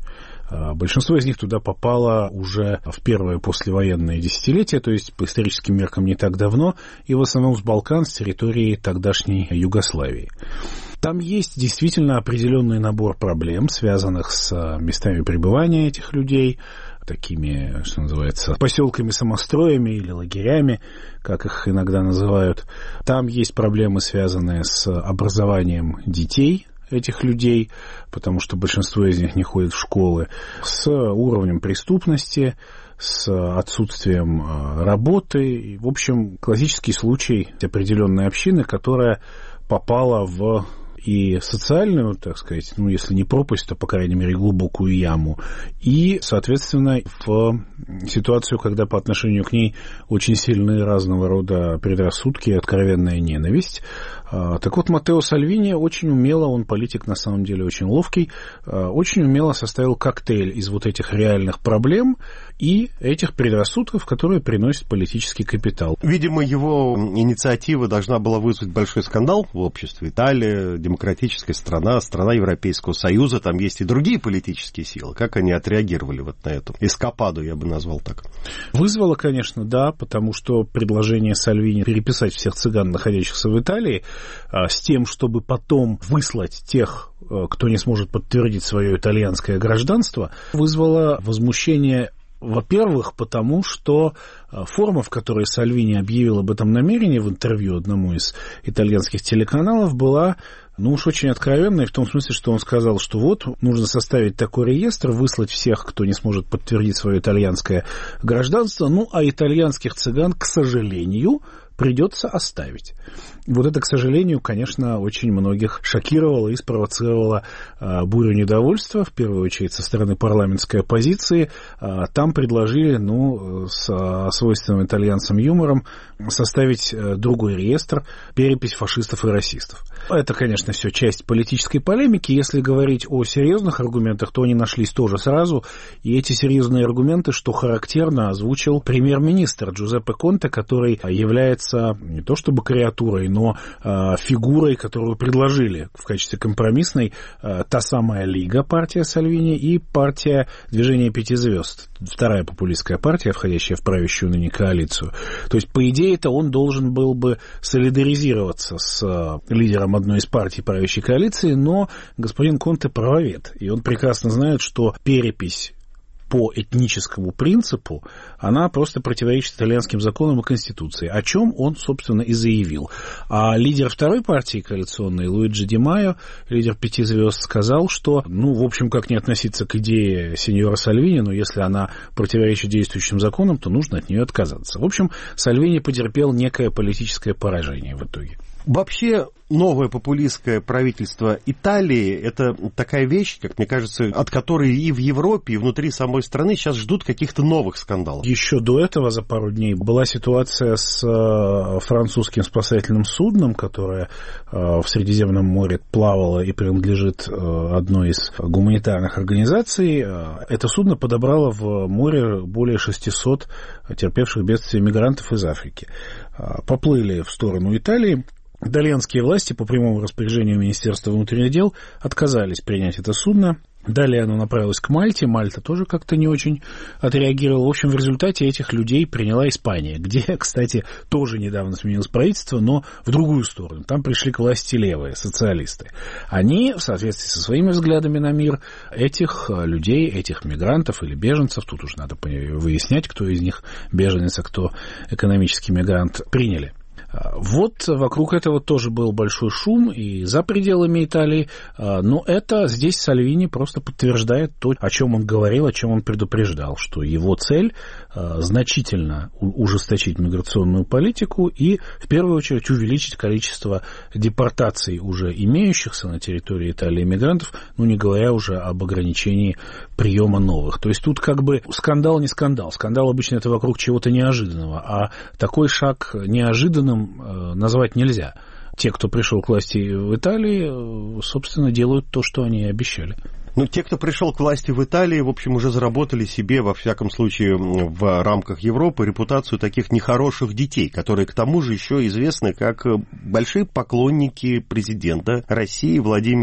Большинство из них туда попало уже в первое послевоенное десятилетие, то есть по историческим меркам не так давно, и в основном с Балкан, с территории тогдашней Югославии. Там есть действительно определенный набор проблем, связанных с местами пребывания этих людей, такими, что называется, поселками-самостроями или лагерями, как их иногда называют. Там есть проблемы, связанные с образованием детей этих людей, потому что большинство из них не ходит в школы, с уровнем преступности, с отсутствием работы. В общем, классический случай определенной общины, которая попала в и социальную, так сказать, ну, если не пропасть, то, по крайней мере, глубокую яму, и, соответственно, в ситуацию, когда по отношению к ней очень сильные разного рода предрассудки и откровенная ненависть. Так вот, Маттео Сальвини очень умело, он политик, на самом деле, очень ловкий, очень умело составил коктейль из вот этих реальных проблем и этих предрассудков, которые приносят политический капитал. Видимо, его инициатива должна была вызвать большой скандал в обществе. Италия, демократическая страна, страна Европейского Союза, там есть и другие политические силы. Как они отреагировали вот на эту эскападу, я бы назвал так? Вызвало, конечно, да, потому что предложение Сальвини переписать всех цыган, находящихся в Италии, с тем, чтобы потом выслать тех, кто не сможет подтвердить свое итальянское гражданство, вызвало возмущение. Во-первых, потому что форма, в которой Сальвини объявил об этом намерении в интервью одному из итальянских телеканалов, была, ну уж очень откровенной, в том смысле, что он сказал, что вот, нужно составить такой реестр, выслать всех, кто не сможет подтвердить свое итальянское гражданство, ну, а итальянских цыган, к сожалению, придется оставить. Вот это, к сожалению, конечно, очень многих шокировало и спровоцировало а, бурю недовольства, в первую очередь со стороны парламентской оппозиции. А, там предложили, ну, с а, свойственным итальянцам юмором составить а, другой реестр, перепись фашистов и расистов. Это, конечно, все часть политической полемики. Если говорить о серьезных аргументах, то они нашлись тоже сразу. И эти серьезные аргументы, что характерно, озвучил премьер-министр Джузеппе Конте, который является не то чтобы креатурой, но э, фигурой, которую предложили в качестве компромиссной э, та самая Лига, партия Сальвини, и партия Движения Пяти Звезд, вторая популистская партия, входящая в правящую ныне коалицию. То есть, по идее-то, он должен был бы солидаризироваться с э, лидером одной из партий правящей коалиции, но господин Конте правовед, и он прекрасно знает, что перепись по этническому принципу, она просто противоречит итальянским законам и Конституции, о чем он, собственно, и заявил. А лидер второй партии коалиционной, Луиджи Ди Майо, лидер Пяти Звезд, сказал, что, ну, в общем, как не относиться к идее сеньора Сальвини, но если она противоречит действующим законам, то нужно от нее отказаться. В общем, Сальвини потерпел некое политическое поражение в итоге. Вообще, новое популистское правительство Италии – это такая вещь, как мне кажется, от которой и в Европе, и внутри самой страны сейчас ждут каких-то новых скандалов. Еще до этого, за пару дней, была ситуация с французским спасательным судном, которое в Средиземном море плавало и принадлежит одной из гуманитарных организаций. Это судно подобрало в море более шестисот терпевших бедствия мигрантов из Африки. Поплыли в сторону Италии. Итальянские власти по прямому распоряжению Министерства внутренних дел отказались принять это судно. Далее оно направилось к Мальте. Мальта тоже как-то не очень отреагировала. В общем, в результате этих людей приняла Испания, где, кстати, тоже недавно сменилось правительство, но в другую сторону. Там пришли к власти левые, социалисты. Они, в соответствии со своими взглядами на мир, этих людей, этих мигрантов или беженцев, тут уж надо выяснять, кто из них беженец, а кто экономический мигрант, приняли. Вот вокруг этого тоже был большой шум и за пределами Италии, но это здесь Сальвини просто подтверждает то, о чем он говорил, о чем он предупреждал, что его цель значительно ужесточить миграционную политику и, в первую очередь, увеличить количество депортаций уже имеющихся на территории Италии мигрантов, ну, не говоря уже об ограничении приема новых. То есть тут как бы скандал не скандал. Скандал обычно это вокруг чего-то неожиданного, а такой шаг неожиданным назвать нельзя. Те, кто пришел к власти в Италии, собственно, делают то, что они обещали. Ну, те, кто пришел к власти в Италии, в общем, уже заработали себе, во всяком случае, в рамках Европы, репутацию таких нехороших детей, которые, к тому же, еще известны как большие поклонники президента России Владимира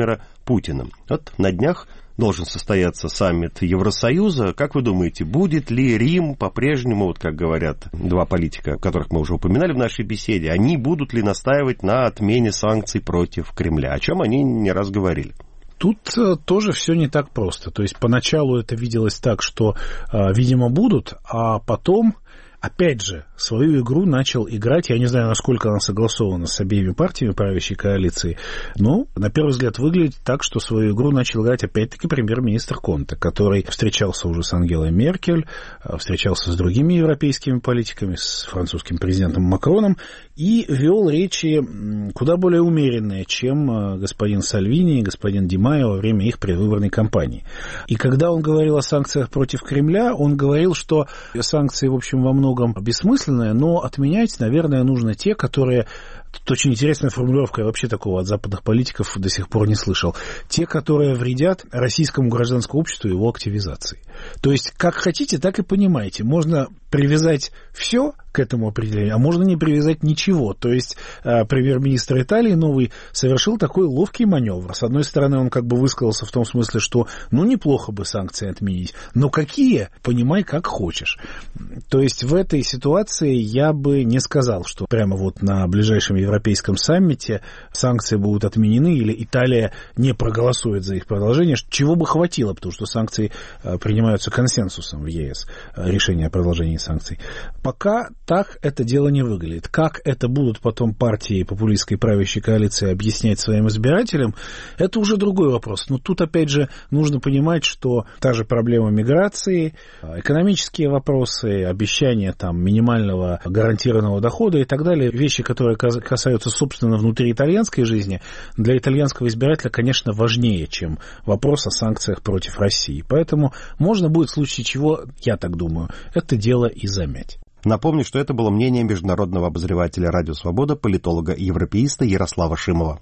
Путиным. Вот на днях должен состояться саммит Евросоюза. Как вы думаете, будет ли Рим по-прежнему, вот как говорят два политика, которых мы уже упоминали в нашей беседе, они будут ли настаивать на отмене санкций против Кремля, о чем они не раз говорили? Тут тоже все не так просто. То есть поначалу это виделось так, что, видимо, будут, а потом, опять же, свою игру начал играть, я не знаю, насколько она согласована с обеими партиями правящей коалиции, но, на первый взгляд, выглядит так, что свою игру начал играть, опять-таки, премьер-министр Конте, который встречался уже с Ангелой Меркель, встречался с другими европейскими политиками, с французским президентом Макроном, и вел речи куда более умеренные, чем господин Сальвини и господин Ди Майо во время их предвыборной кампании. И когда он говорил о санкциях против Кремля, он говорил, что санкции, в общем, во многом бессмысленные, но отменять, наверное, нужно те, которые... Тут очень интересная формулировка, я вообще такого от западных политиков до сих пор не слышал. Те, которые вредят российскому гражданскому обществу и его активизации. То есть, как хотите, так и понимаете. Можно привязать все к этому определению, а можно не привязать ничего. То есть, премьер-министр Италии новый совершил такой ловкий маневр. С одной стороны, он как бы высказался в том смысле, что ну неплохо бы санкции отменить, но какие, понимай, как хочешь. То есть, в этой ситуации я бы не сказал, что прямо вот на ближайшем европейском саммите санкции будут отменены или Италия не проголосует за их продолжение, чего бы хватило, потому что санкции принимаются консенсусом в ЕС, решение о продолжении санкций. Пока так это дело не выглядит. Как это будут потом партии популистской правящей коалиции объяснять своим избирателям, это уже другой вопрос. Но тут, опять же, нужно понимать, что та же проблема миграции, экономические вопросы, обещания там минимального гарантированного дохода и так далее, вещи, которые касаются, собственно, внутри итальянской жизни, для итальянского избирателя, конечно, важнее, чем вопрос о санкциях против России. Поэтому можно будет в случае чего, я так думаю, это дело и замять. Напомню, что это было мнение международного обозревателя «Радио Свобода», политолога и европеиста Ярослава Шимова.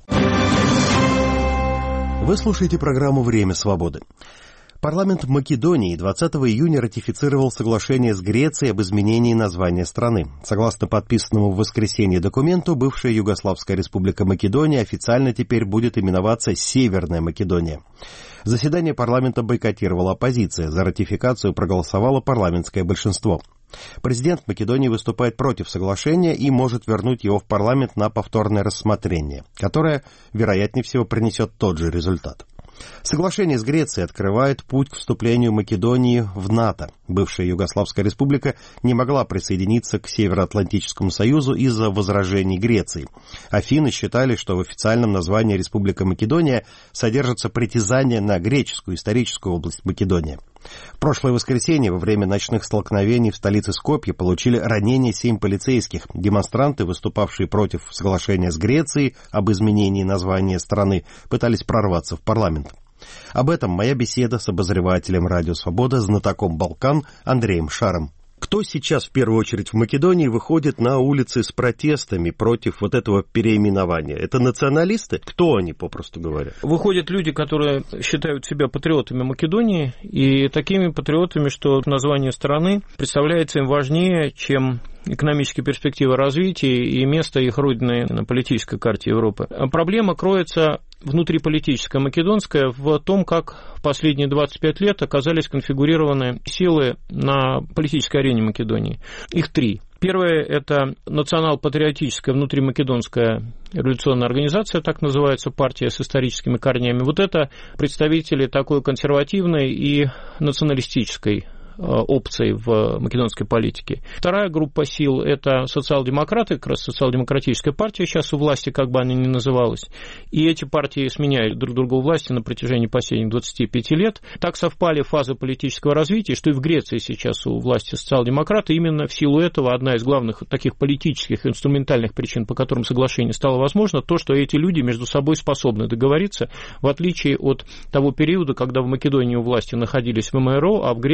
Вы слушаете программу «Время свободы». Парламент Македонии двадцатого июня ратифицировал соглашение с Грецией об изменении названия страны. Согласно подписанному в воскресенье документу, бывшая Югославская республика Македония официально теперь будет именоваться Северная Македония. Заседание парламента бойкотировала оппозиция. За ратификацию проголосовало парламентское большинство. Президент Македонии выступает против соглашения и может вернуть его в парламент на повторное рассмотрение, которое, вероятнее всего, принесет тот же результат. Соглашение с Грецией открывает путь к вступлению Македонии в НАТО. Бывшая Югославская республика не могла присоединиться к Североатлантическому союзу из-за возражений Греции. Афины считали, что в официальном названии Республика Македония содержится притязание на греческую историческую область Македония. В прошлое воскресенье во время ночных столкновений в столице Скопье получили ранения семь полицейских. Демонстранты, выступавшие против соглашения с Грецией об изменении названия страны, пытались прорваться в парламент. Об этом моя беседа с обозревателем «Радио Свобода», знатоком Балкан Андреем Шаром. Кто сейчас в первую очередь в Македонии выходит на улицы с протестами против вот этого переименования? Это националисты? Кто они, попросту говоря? Выходят люди, которые считают себя патриотами Македонии, и такими патриотами, что название страны представляется им важнее, чем экономические перспективы развития и место их родины на политической карте Европы. Проблема кроется внутриполитическая македонская в том, как в последние двадцать пять лет оказались конфигурированы силы на политической арене Македонии. Их три. Первое – это национал-патриотическая внутримакедонская революционная организация, так называется, партия с историческими корнями. Вот это представители такой консервативной и националистической опций в македонской политике. Вторая группа сил – это социал-демократы, как раз социал-демократическая партия сейчас у власти, как бы она ни называлась. И эти партии сменяют друг друга у власти на протяжении последних двадцати пяти лет. Так совпали фазы политического развития, что и в Греции сейчас у власти социал-демократы. Именно в силу этого одна из главных таких политических инструментальных причин, по которым соглашение стало возможно, то, что эти люди между собой способны договориться, в отличие от того периода, когда в Македонии у власти находились ВМРО, а в Греции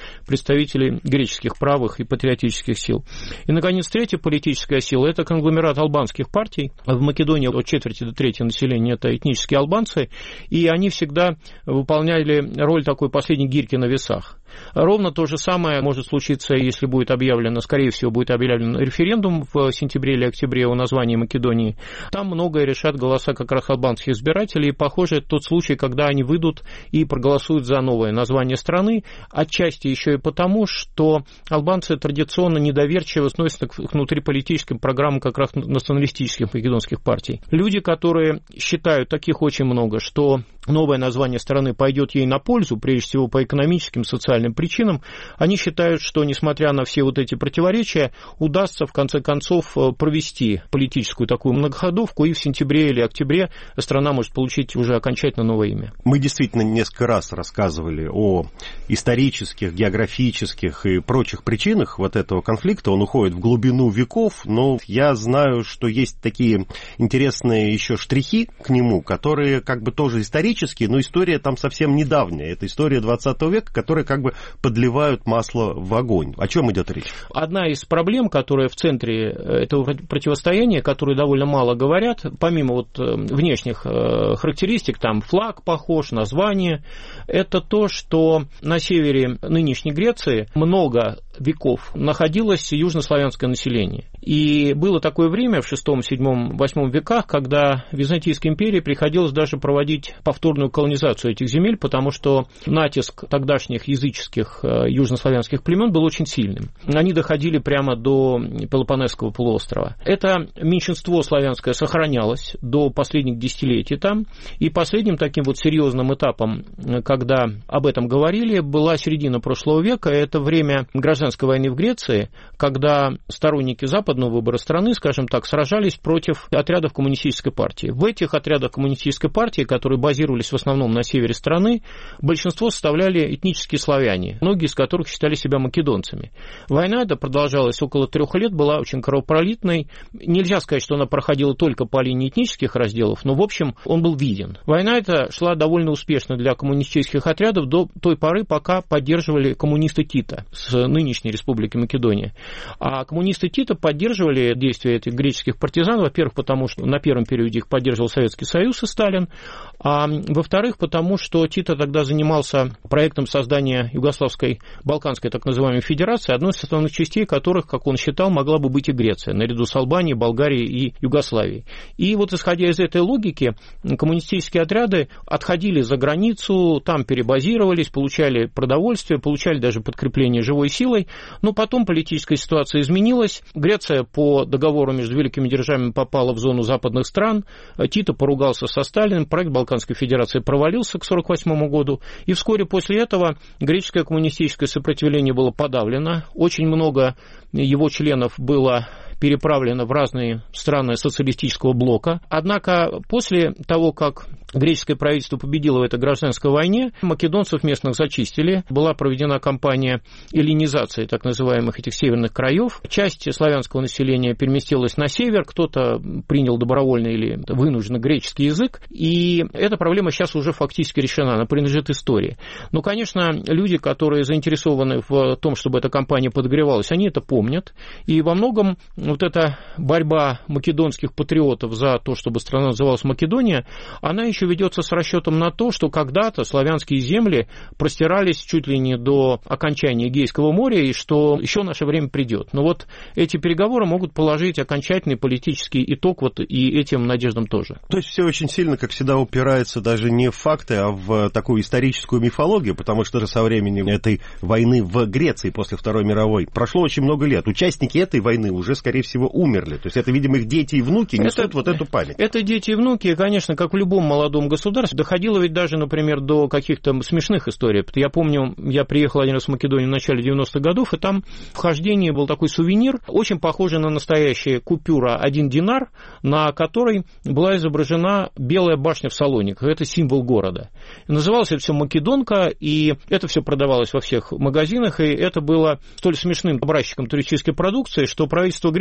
представители греческих правых и патриотических сил. И, наконец, третья политическая сила – это конгломерат албанских партий. В Македонии от четверти до трети населения – это этнические албанцы, и они всегда выполняли роль такой последней гирьки на весах. Ровно то же самое может случиться, если будет объявлено, скорее всего, будет объявлен референдум в сентябре или октябре о названии Македонии. Там многое решат голоса как раз албанских избирателей. И, похоже, это тот случай, когда они выйдут и проголосуют за новое название страны. Отчасти еще и потому, что албанцы традиционно недоверчиво относятся к внутриполитическим программам как раз националистических македонских партий. Люди, которые считают, таких очень много, что новое название страны пойдет ей на пользу, прежде всего по экономическим, социальным причинам, они считают, что, несмотря на все вот эти противоречия, удастся, в конце концов, провести политическую такую многоходовку, и в сентябре или октябре страна может получить уже окончательно новое имя. Мы действительно несколько раз рассказывали о исторических, географических и прочих причинах вот этого конфликта. Он уходит в глубину веков, но я знаю, что есть такие интересные еще штрихи к нему, которые как бы тоже исторические, но история там совсем недавняя. Это история двадцатого века, которая как бы подливают масло в огонь. О чем идет речь? Одна из проблем, которая в центре этого противостояния, которые довольно мало говорят, помимо вот внешних характеристик, там флаг похож, название, это то, что на севере нынешней Греции много веков находилось южнославянское население. И было такое время в шестом, седьмом, восьмом веках, когда Византийской империи приходилось даже проводить повторную колонизацию этих земель, потому что натиск тогдашних языческих южнославянских племен был очень сильным. Они доходили прямо до Пелопоннесского полуострова. Это меньшинство славянское сохранялось до последних десятилетий там, и последним таким вот серьезным этапом, когда об этом говорили, была середина прошлого века, это время гражданской войны в Греции, когда сторонники западного выбора страны, скажем так, сражались против отрядов коммунистической партии. В этих отрядах коммунистической партии, которые базировались в основном на севере страны, большинство составляли этнические славяне, многие из которых считали себя македонцами. Война эта продолжалась около трех лет, была очень кровопролитной. Нельзя сказать, что она проходила только по линии этнических разделов, но, в общем, он был виден. Война эта шла довольно успешно для коммунистических отрядов до той поры, пока поддерживали коммунисты Тита с нынешней республики Македония. А коммунисты Тита поддерживали действия этих греческих партизан, во-первых, потому что на первом периоде их поддерживал Советский Союз и Сталин, а во-вторых, потому что Тита тогда занимался проектом создания Югославской, Балканской так называемой федерации, одной из основных частей которых, как он считал, могла бы быть и Греция, наряду с Албанией, Болгарией и Югославией. И вот исходя из этой логики, коммунистические отряды отходили за границу, там перебазировались, получали продовольствие, получали даже подкрепление живой силой, но потом политическая ситуация изменилась. Греция по договору между великими державами попала в зону западных стран, Тито поругался со Сталиным, проект Балканской федерации провалился к сорок восьмому году, и вскоре после этого греческое коммунистическое сопротивление было подавлено, очень много его членов было переправлено в разные страны социалистического блока. Однако после того, как греческое правительство победило в этой гражданской войне, македонцев местных зачистили, была проведена кампания эллинизации так называемых этих северных краев. Часть славянского населения переместилась на север, кто-то принял добровольно или вынужденно греческий язык, и эта проблема сейчас уже фактически решена, она принадлежит истории. Но, конечно, люди, которые заинтересованы в том, чтобы эта кампания подогревалась, они это помнят, и во многом вот эта борьба македонских патриотов за то, чтобы страна называлась Македония, она еще ведется с расчетом на то, что когда-то славянские земли простирались чуть ли не до окончания Эгейского моря, и что еще наше время придет. Но вот эти переговоры могут положить окончательный политический итог вот и этим надеждам тоже. То есть все очень сильно, как всегда, упирается даже не в факты, а в такую историческую мифологию, потому что со временем этой войны в Греции после Второй мировой прошло очень много лет. Участники этой войны уже, скорее всего, умерли. То есть это, видимо, их дети и внуки несут это, вот эту память. Это дети и внуки, конечно, как в любом молодом государстве. Доходило ведь даже, например, до каких-то смешных историй. Я помню, я приехал один раз в Македонию в начале девяностых годов, и там в хождении был такой сувенир, очень похожий на настоящая купюра один динар, на которой была изображена белая башня в Салониках. Это символ города. Называлось это все «Македонка», и это все продавалось во всех магазинах, и это было столь смешным образчиком туристической продукции, что правительство Греции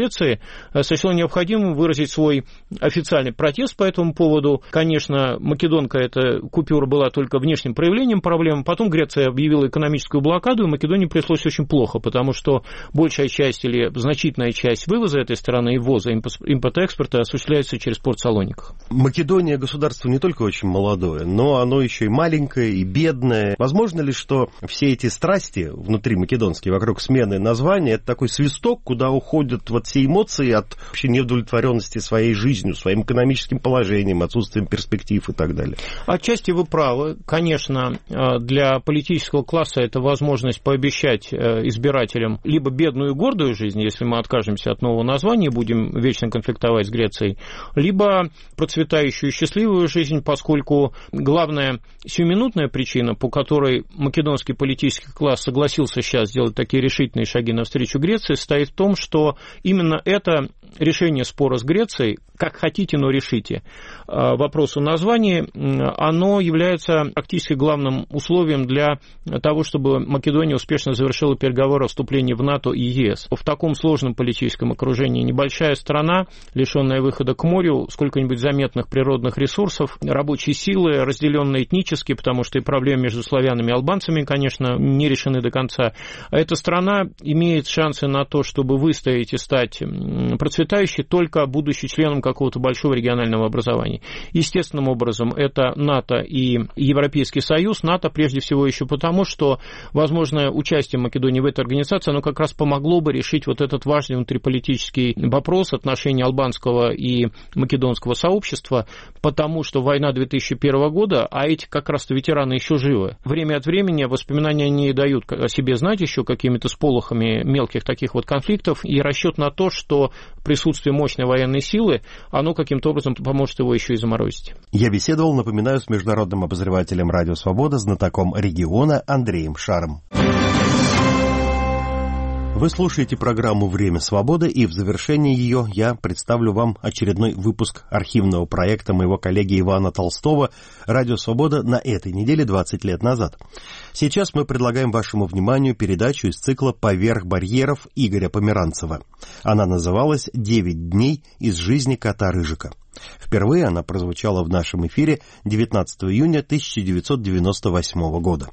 Греции сочло необходимым выразить свой официальный протест по этому поводу. Конечно, македонка эта купюра была только внешним проявлением проблемы. Потом Греция объявила экономическую блокаду, и Македонии пришлось очень плохо, потому что большая часть или значительная часть вывоза этой страны и ввоза, импорта-экспорта осуществляется через порт Салониках. Македония государство не только очень молодое, но оно еще и маленькое, и бедное. Возможно ли, что все эти страсти внутри македонские вокруг смены названия, это такой свисток, куда уходят вот все эмоции от вообще неудовлетворенности своей жизнью, своим экономическим положением, отсутствием перспектив и так далее? Отчасти вы правы. Конечно, для политического класса это возможность пообещать избирателям либо бедную и гордую жизнь, если мы откажемся от нового названия и будем вечно конфликтовать с Грецией, либо процветающую и счастливую жизнь, поскольку главная сиюминутная причина, по которой македонский политический класс согласился сейчас сделать такие решительные шаги навстречу Греции, состоит в том, что именно это решение спора с Грецией, как хотите, но решите, вопросу названия, оно является практически главным условием для того, чтобы Македония успешно завершила переговоры о вступлении в НАТО и ЕС. В таком сложном политическом окружении небольшая страна, лишенная выхода к морю, сколько-нибудь заметных природных ресурсов, рабочей силы, разделенные этнически, потому что и проблемы между славянами и албанцами, конечно, не решены до конца. Эта страна имеет шансы на то, чтобы выстоять и стать процветающей, только будучи членом какого-то большого регионального образования. Естественным образом это НАТО и Европейский Союз. НАТО прежде всего еще потому, что, возможно, участие Македонии в этой организации, оно как раз помогло бы решить вот этот важный внутриполитический вопрос отношений албанского и македонского сообщества, потому что война две тысячи первого года, а эти как раз-то ветераны еще живы. Время от времени воспоминания не дают о себе знать еще какими-то сполохами мелких таких вот конфликтов, и расчет на то, что присутствие мощной военной силы, оно каким-то образом поможет его еще и заморозить. Я беседовал, напоминаю, с международным обозревателем «Радио Свобода», знатоком региона Андреем Шаром. Вы слушаете программу «Время свободы», и в завершении ее я представлю вам очередной выпуск архивного проекта моего коллеги Ивана Толстого «Радио Свобода» на этой неделе двадцать лет назад. Сейчас мы предлагаем вашему вниманию передачу из цикла «Поверх барьеров» Игоря Померанцева. Она называлась «Девять дней из жизни кота Рыжика». Впервые она прозвучала в нашем эфире девятнадцатого июня тысяча девятьсот девяносто восьмого года.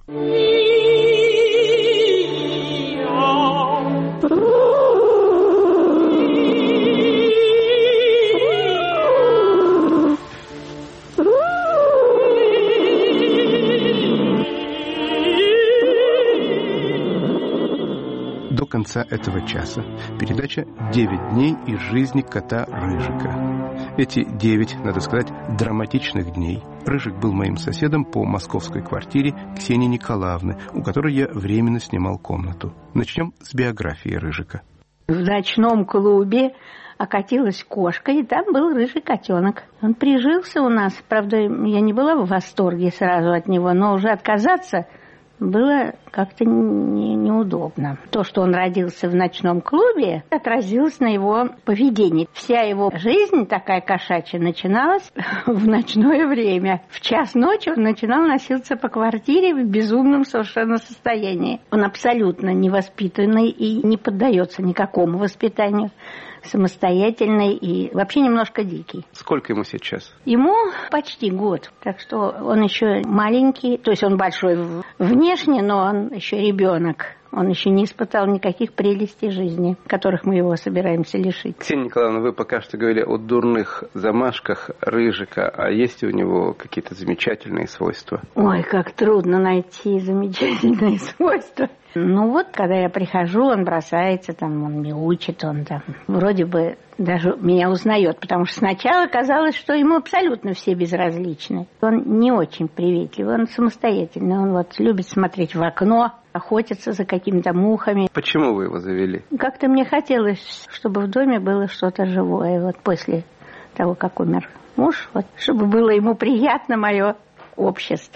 До конца этого часа передача «Девять дней из жизни кота Рыжика». Эти девять, надо сказать, драматичных дней Рыжик был моим соседом по московской квартире Ксении Николаевны, у которой я временно снимал комнату. Начнем с биографии Рыжика. В ночном клубе окатилась кошка, и там был рыжий котенок. Он прижился у нас. Правда, я не была в восторге сразу от него, но уже отказаться было как-то не, неудобно. То, что он родился в ночном клубе, отразилось на его поведении. Вся его жизнь, такая кошачья, начиналась в ночное время. В час ночи он начинал носиться по квартире в безумном совершенно состоянии. Он абсолютно невоспитанный и не поддается никакому воспитанию. Самостоятельный и вообще немножко дикий. Сколько ему сейчас? Ему почти год, так что он еще маленький, то есть он большой внешне, но он еще ребенок. Он еще не испытал никаких прелестей жизни, которых мы его собираемся лишить. Ксения Николаевна, вы пока что говорили о дурных замашках Рыжика, а есть у него какие-то замечательные свойства? Ой, как трудно найти замечательные свойства. Ну вот, когда я прихожу, он бросается, там, он мяучит, он там вроде бы даже меня узнает, потому что сначала казалось, что ему абсолютно все безразличны. Он не очень приветливый, он самостоятельный, он вот любит смотреть в окно, охотиться за какими-то мухами. Почему вы его завели? Как-то мне хотелось, чтобы в доме было что-то живое, вот после того, как умер муж, вот, чтобы было ему приятно мое общество.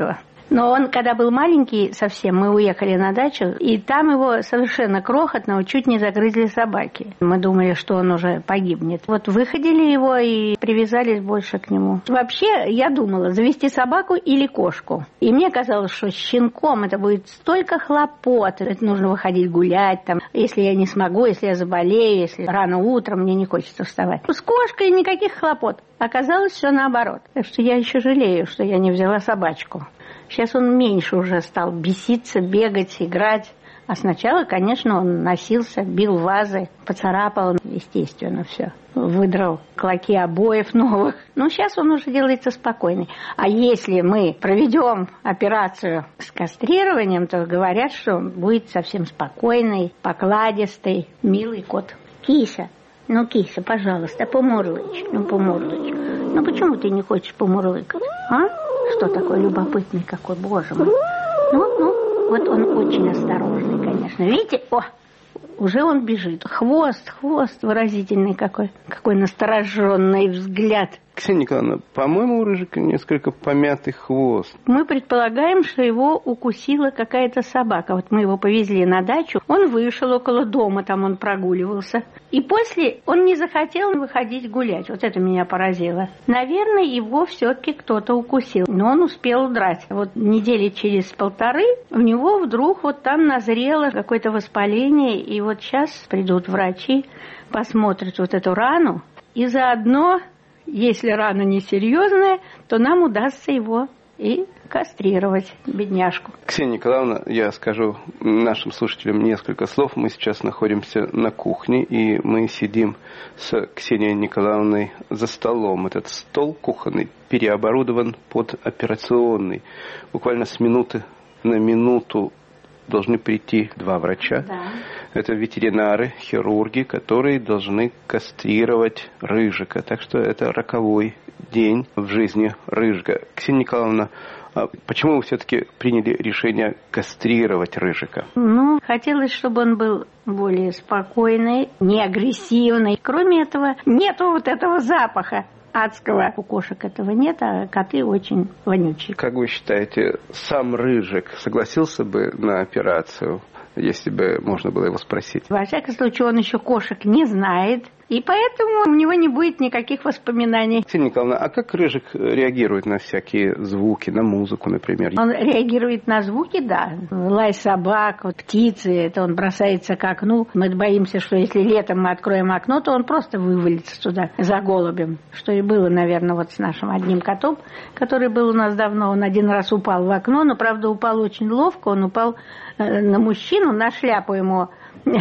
Но он, когда был маленький совсем, мы уехали на дачу, и там его совершенно крохотного чуть не загрызли собаки. Мы думали, что он уже погибнет. Вот выходили его и привязались больше к нему. Вообще, я думала, завести собаку или кошку. И мне казалось, что с щенком это будет столько хлопот. Это нужно выходить гулять, там, если я не смогу, если я заболею, если рано утром, мне не хочется вставать. С кошкой никаких хлопот. Оказалось, все наоборот. Так что я еще жалею, что я не взяла собачку. Сейчас он меньше уже стал беситься, бегать, играть. А сначала, конечно, он носился, бил вазы, поцарапал, естественно, все. Выдрал клоки обоев новых. Но сейчас он уже делается спокойный. А если мы проведем операцию с кастрированием, то говорят, что он будет совсем спокойный, покладистый, милый кот. Кися, ну, Кися, пожалуйста, помурлычь, ну, помурлычь. Ну, почему ты не хочешь помурлыкать, а? Что такой любопытный какой, боже мой. Ну, ну, вот он очень осторожный, конечно. Видите, о, уже он бежит. Хвост, хвост выразительный какой. Какой настороженный взгляд. Ксения Николаевна, по-моему, у Рыжика несколько помятый хвост. Мы предполагаем, что его укусила какая-то собака. Вот мы его повезли на дачу. Он вышел около дома, там он прогуливался. И после он не захотел выходить гулять. Вот это меня поразило. Наверное, его все-таки кто-то укусил. Но он успел удрать. Вот недели через полторы у него вдруг вот там назрело какое-то воспаление. И вот сейчас придут врачи, посмотрят вот эту рану. И заодно... Если рана несерьезная, то нам удастся его и кастрировать, бедняжку. Ксения Николаевна, я скажу нашим слушателям несколько слов. Мы сейчас находимся на кухне, и мы сидим с Ксенией Николаевной за столом. Этот стол кухонный переоборудован под операционный. Буквально с минуты на минуту должны прийти два врача. Да. Это ветеринары, хирурги, которые должны кастрировать Рыжика. Так что это роковой день в жизни Рыжика. Ксения Николаевна, а почему вы все-таки приняли решение кастрировать Рыжика? Ну, хотелось, чтобы он был более спокойный, не агрессивный. Кроме этого, нету вот этого запаха адского. У кошек этого нет, а коты очень вонючие. Как вы считаете, сам Рыжик согласился бы на операцию, если бы можно было его спросить? Во всяком случае, он еще кошек не знает, и поэтому у него не будет никаких воспоминаний. Ксения Николаевна, а как Рыжик реагирует на всякие звуки, на музыку, например? Он реагирует на звуки, да. Лай собак, вот птицы, это он бросается к окну. Мы боимся, что если летом мы откроем окно, то он просто вывалится туда за голубем. Что и было, наверное, вот с нашим одним котом, который был у нас давно. Он один раз упал в окно, но, правда, упал очень ловко. Он упал на мужчину, на шляпу ему.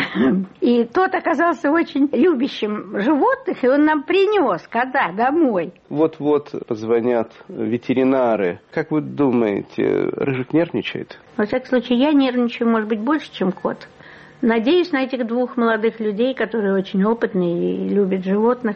И тот оказался очень любящим животных, и он нам принес кота домой. Вот-вот позвонят ветеринары. Как вы думаете, Рыжик нервничает? Во всяком случае, я нервничаю, может быть, больше, чем кот. Надеюсь на этих двух молодых людей, которые очень опытные и любят животных.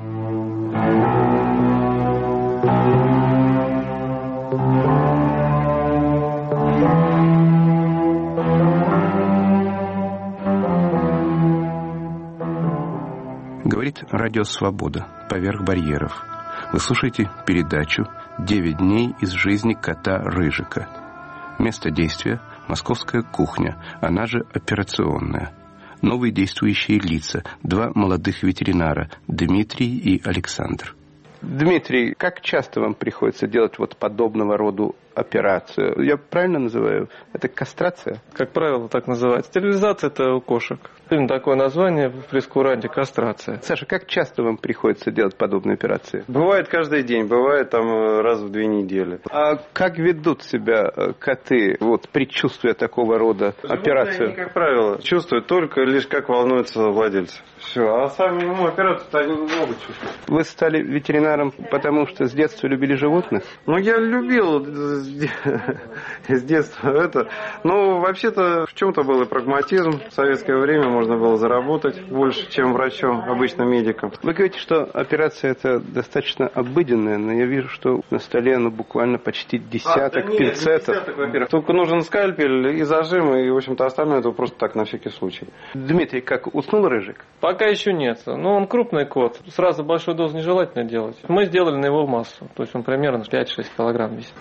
Говорит Радио Свобода «Поверх барьеров». Вы слушаете передачу «Девять дней из жизни кота Рыжика». Место действия – московская кухня, она же операционная. Новые действующие лица – два молодых ветеринара – Дмитрий и Александр. Дмитрий, как часто вам приходится делать вот подобного рода операцию? Я правильно называю? Это кастрация? Как правило, так называется. Стерилизация – это у кошек. Именно такое название в прейскуранте – кастрация. Саша, как часто вам приходится делать подобные операции? Бывает каждый день, бывает там раз в две недели. А как ведут себя коты, вот, предчувствуя такого рода операцию? Они, как правило, чувствуют только лишь как волнуется владельцы. Все, а сами ну, операцию-то они не могут чувствовать. Вы стали ветеринаром, потому что с детства любили животных? Ну, я любил с детства это. Ну, вообще-то, в чем-то был и прагматизм. В советское время можно было заработать больше, чем врачом, обычно медиком. Вы говорите, что операция это достаточно обыденная, но я вижу, что на столе ну, буквально почти десяток а, да пинцетов. Нет, десяток, только нужен скальпель и зажим, и, в общем-то, остальное это просто так, на всякий случай. Дмитрий, как, уснул Рыжик? Пока еще нет. Но он крупный кот. Сразу большой доз нежелательно делать. Мы сделали на его массу. То есть он примерно пять-шесть килограмм весит. Хорош.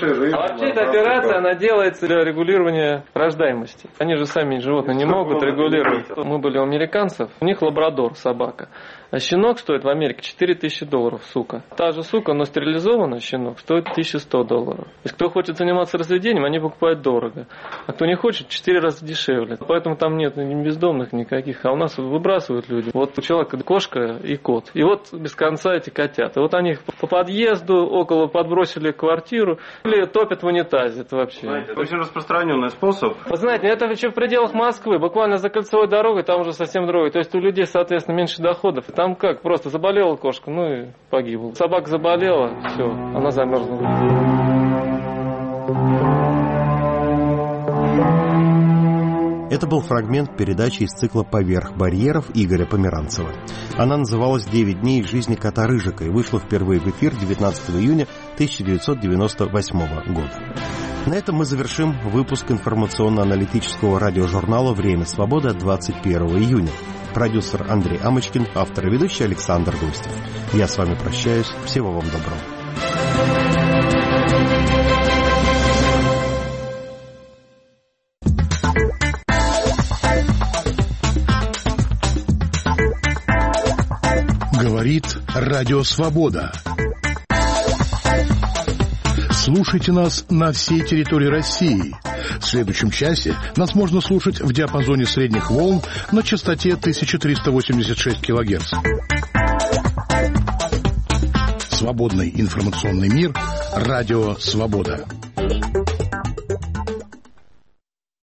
хорошей жизни. А вообще эта операция, она делается для регулирования рождаемости. Они же сами, животные, не могут регулировать. Мы были у американцев, у них лабрадор, собака. А щенок стоит в Америке четыре тысячи долларов, сука. Та же сука, но стерилизованный щенок стоит тысяча сто долларов. То есть кто хочет заниматься разведением, они покупают дорого. А кто не хочет, в четыре раза дешевле. Поэтому там нет ни бездомных никаких. А у нас выбрасывают люди. Вот у человека кошка и кот. И вот без конца эти котята. И вот они по подъезду около подбросили квартиру или топят в унитазе. Это вообще... Знаете, это очень распространенный способ. Вы знаете, это еще в пределах Москвы. Буквально за кольцевой дорогой там уже совсем другое. То есть у людей, соответственно, меньше доходов. Там как? Просто заболела кошка, ну и погибла. Собака заболела, все, она замерзла. Это был фрагмент передачи из цикла «Поверх барьеров» Игоря Померанцева. Она называлась «Девять дней из жизни кота Рыжика» и вышла впервые в эфир девятнадцатого июня тысяча девятьсот девяносто восьмого года. На этом мы завершим выпуск информационно-аналитического радиожурнала «Время свободы» от двадцать первого июня. Продюсер Андрей Амочкин, автор и ведущий Александр Густев. Я с вами прощаюсь. Всего вам доброго. Говорит Радио Свобода. Слушайте нас на всей территории России. В следующем часе нас можно слушать в диапазоне средних волн на частоте тысяча триста восемьдесят шесть килогерц. Свободный информационный мир. Радио Свобода.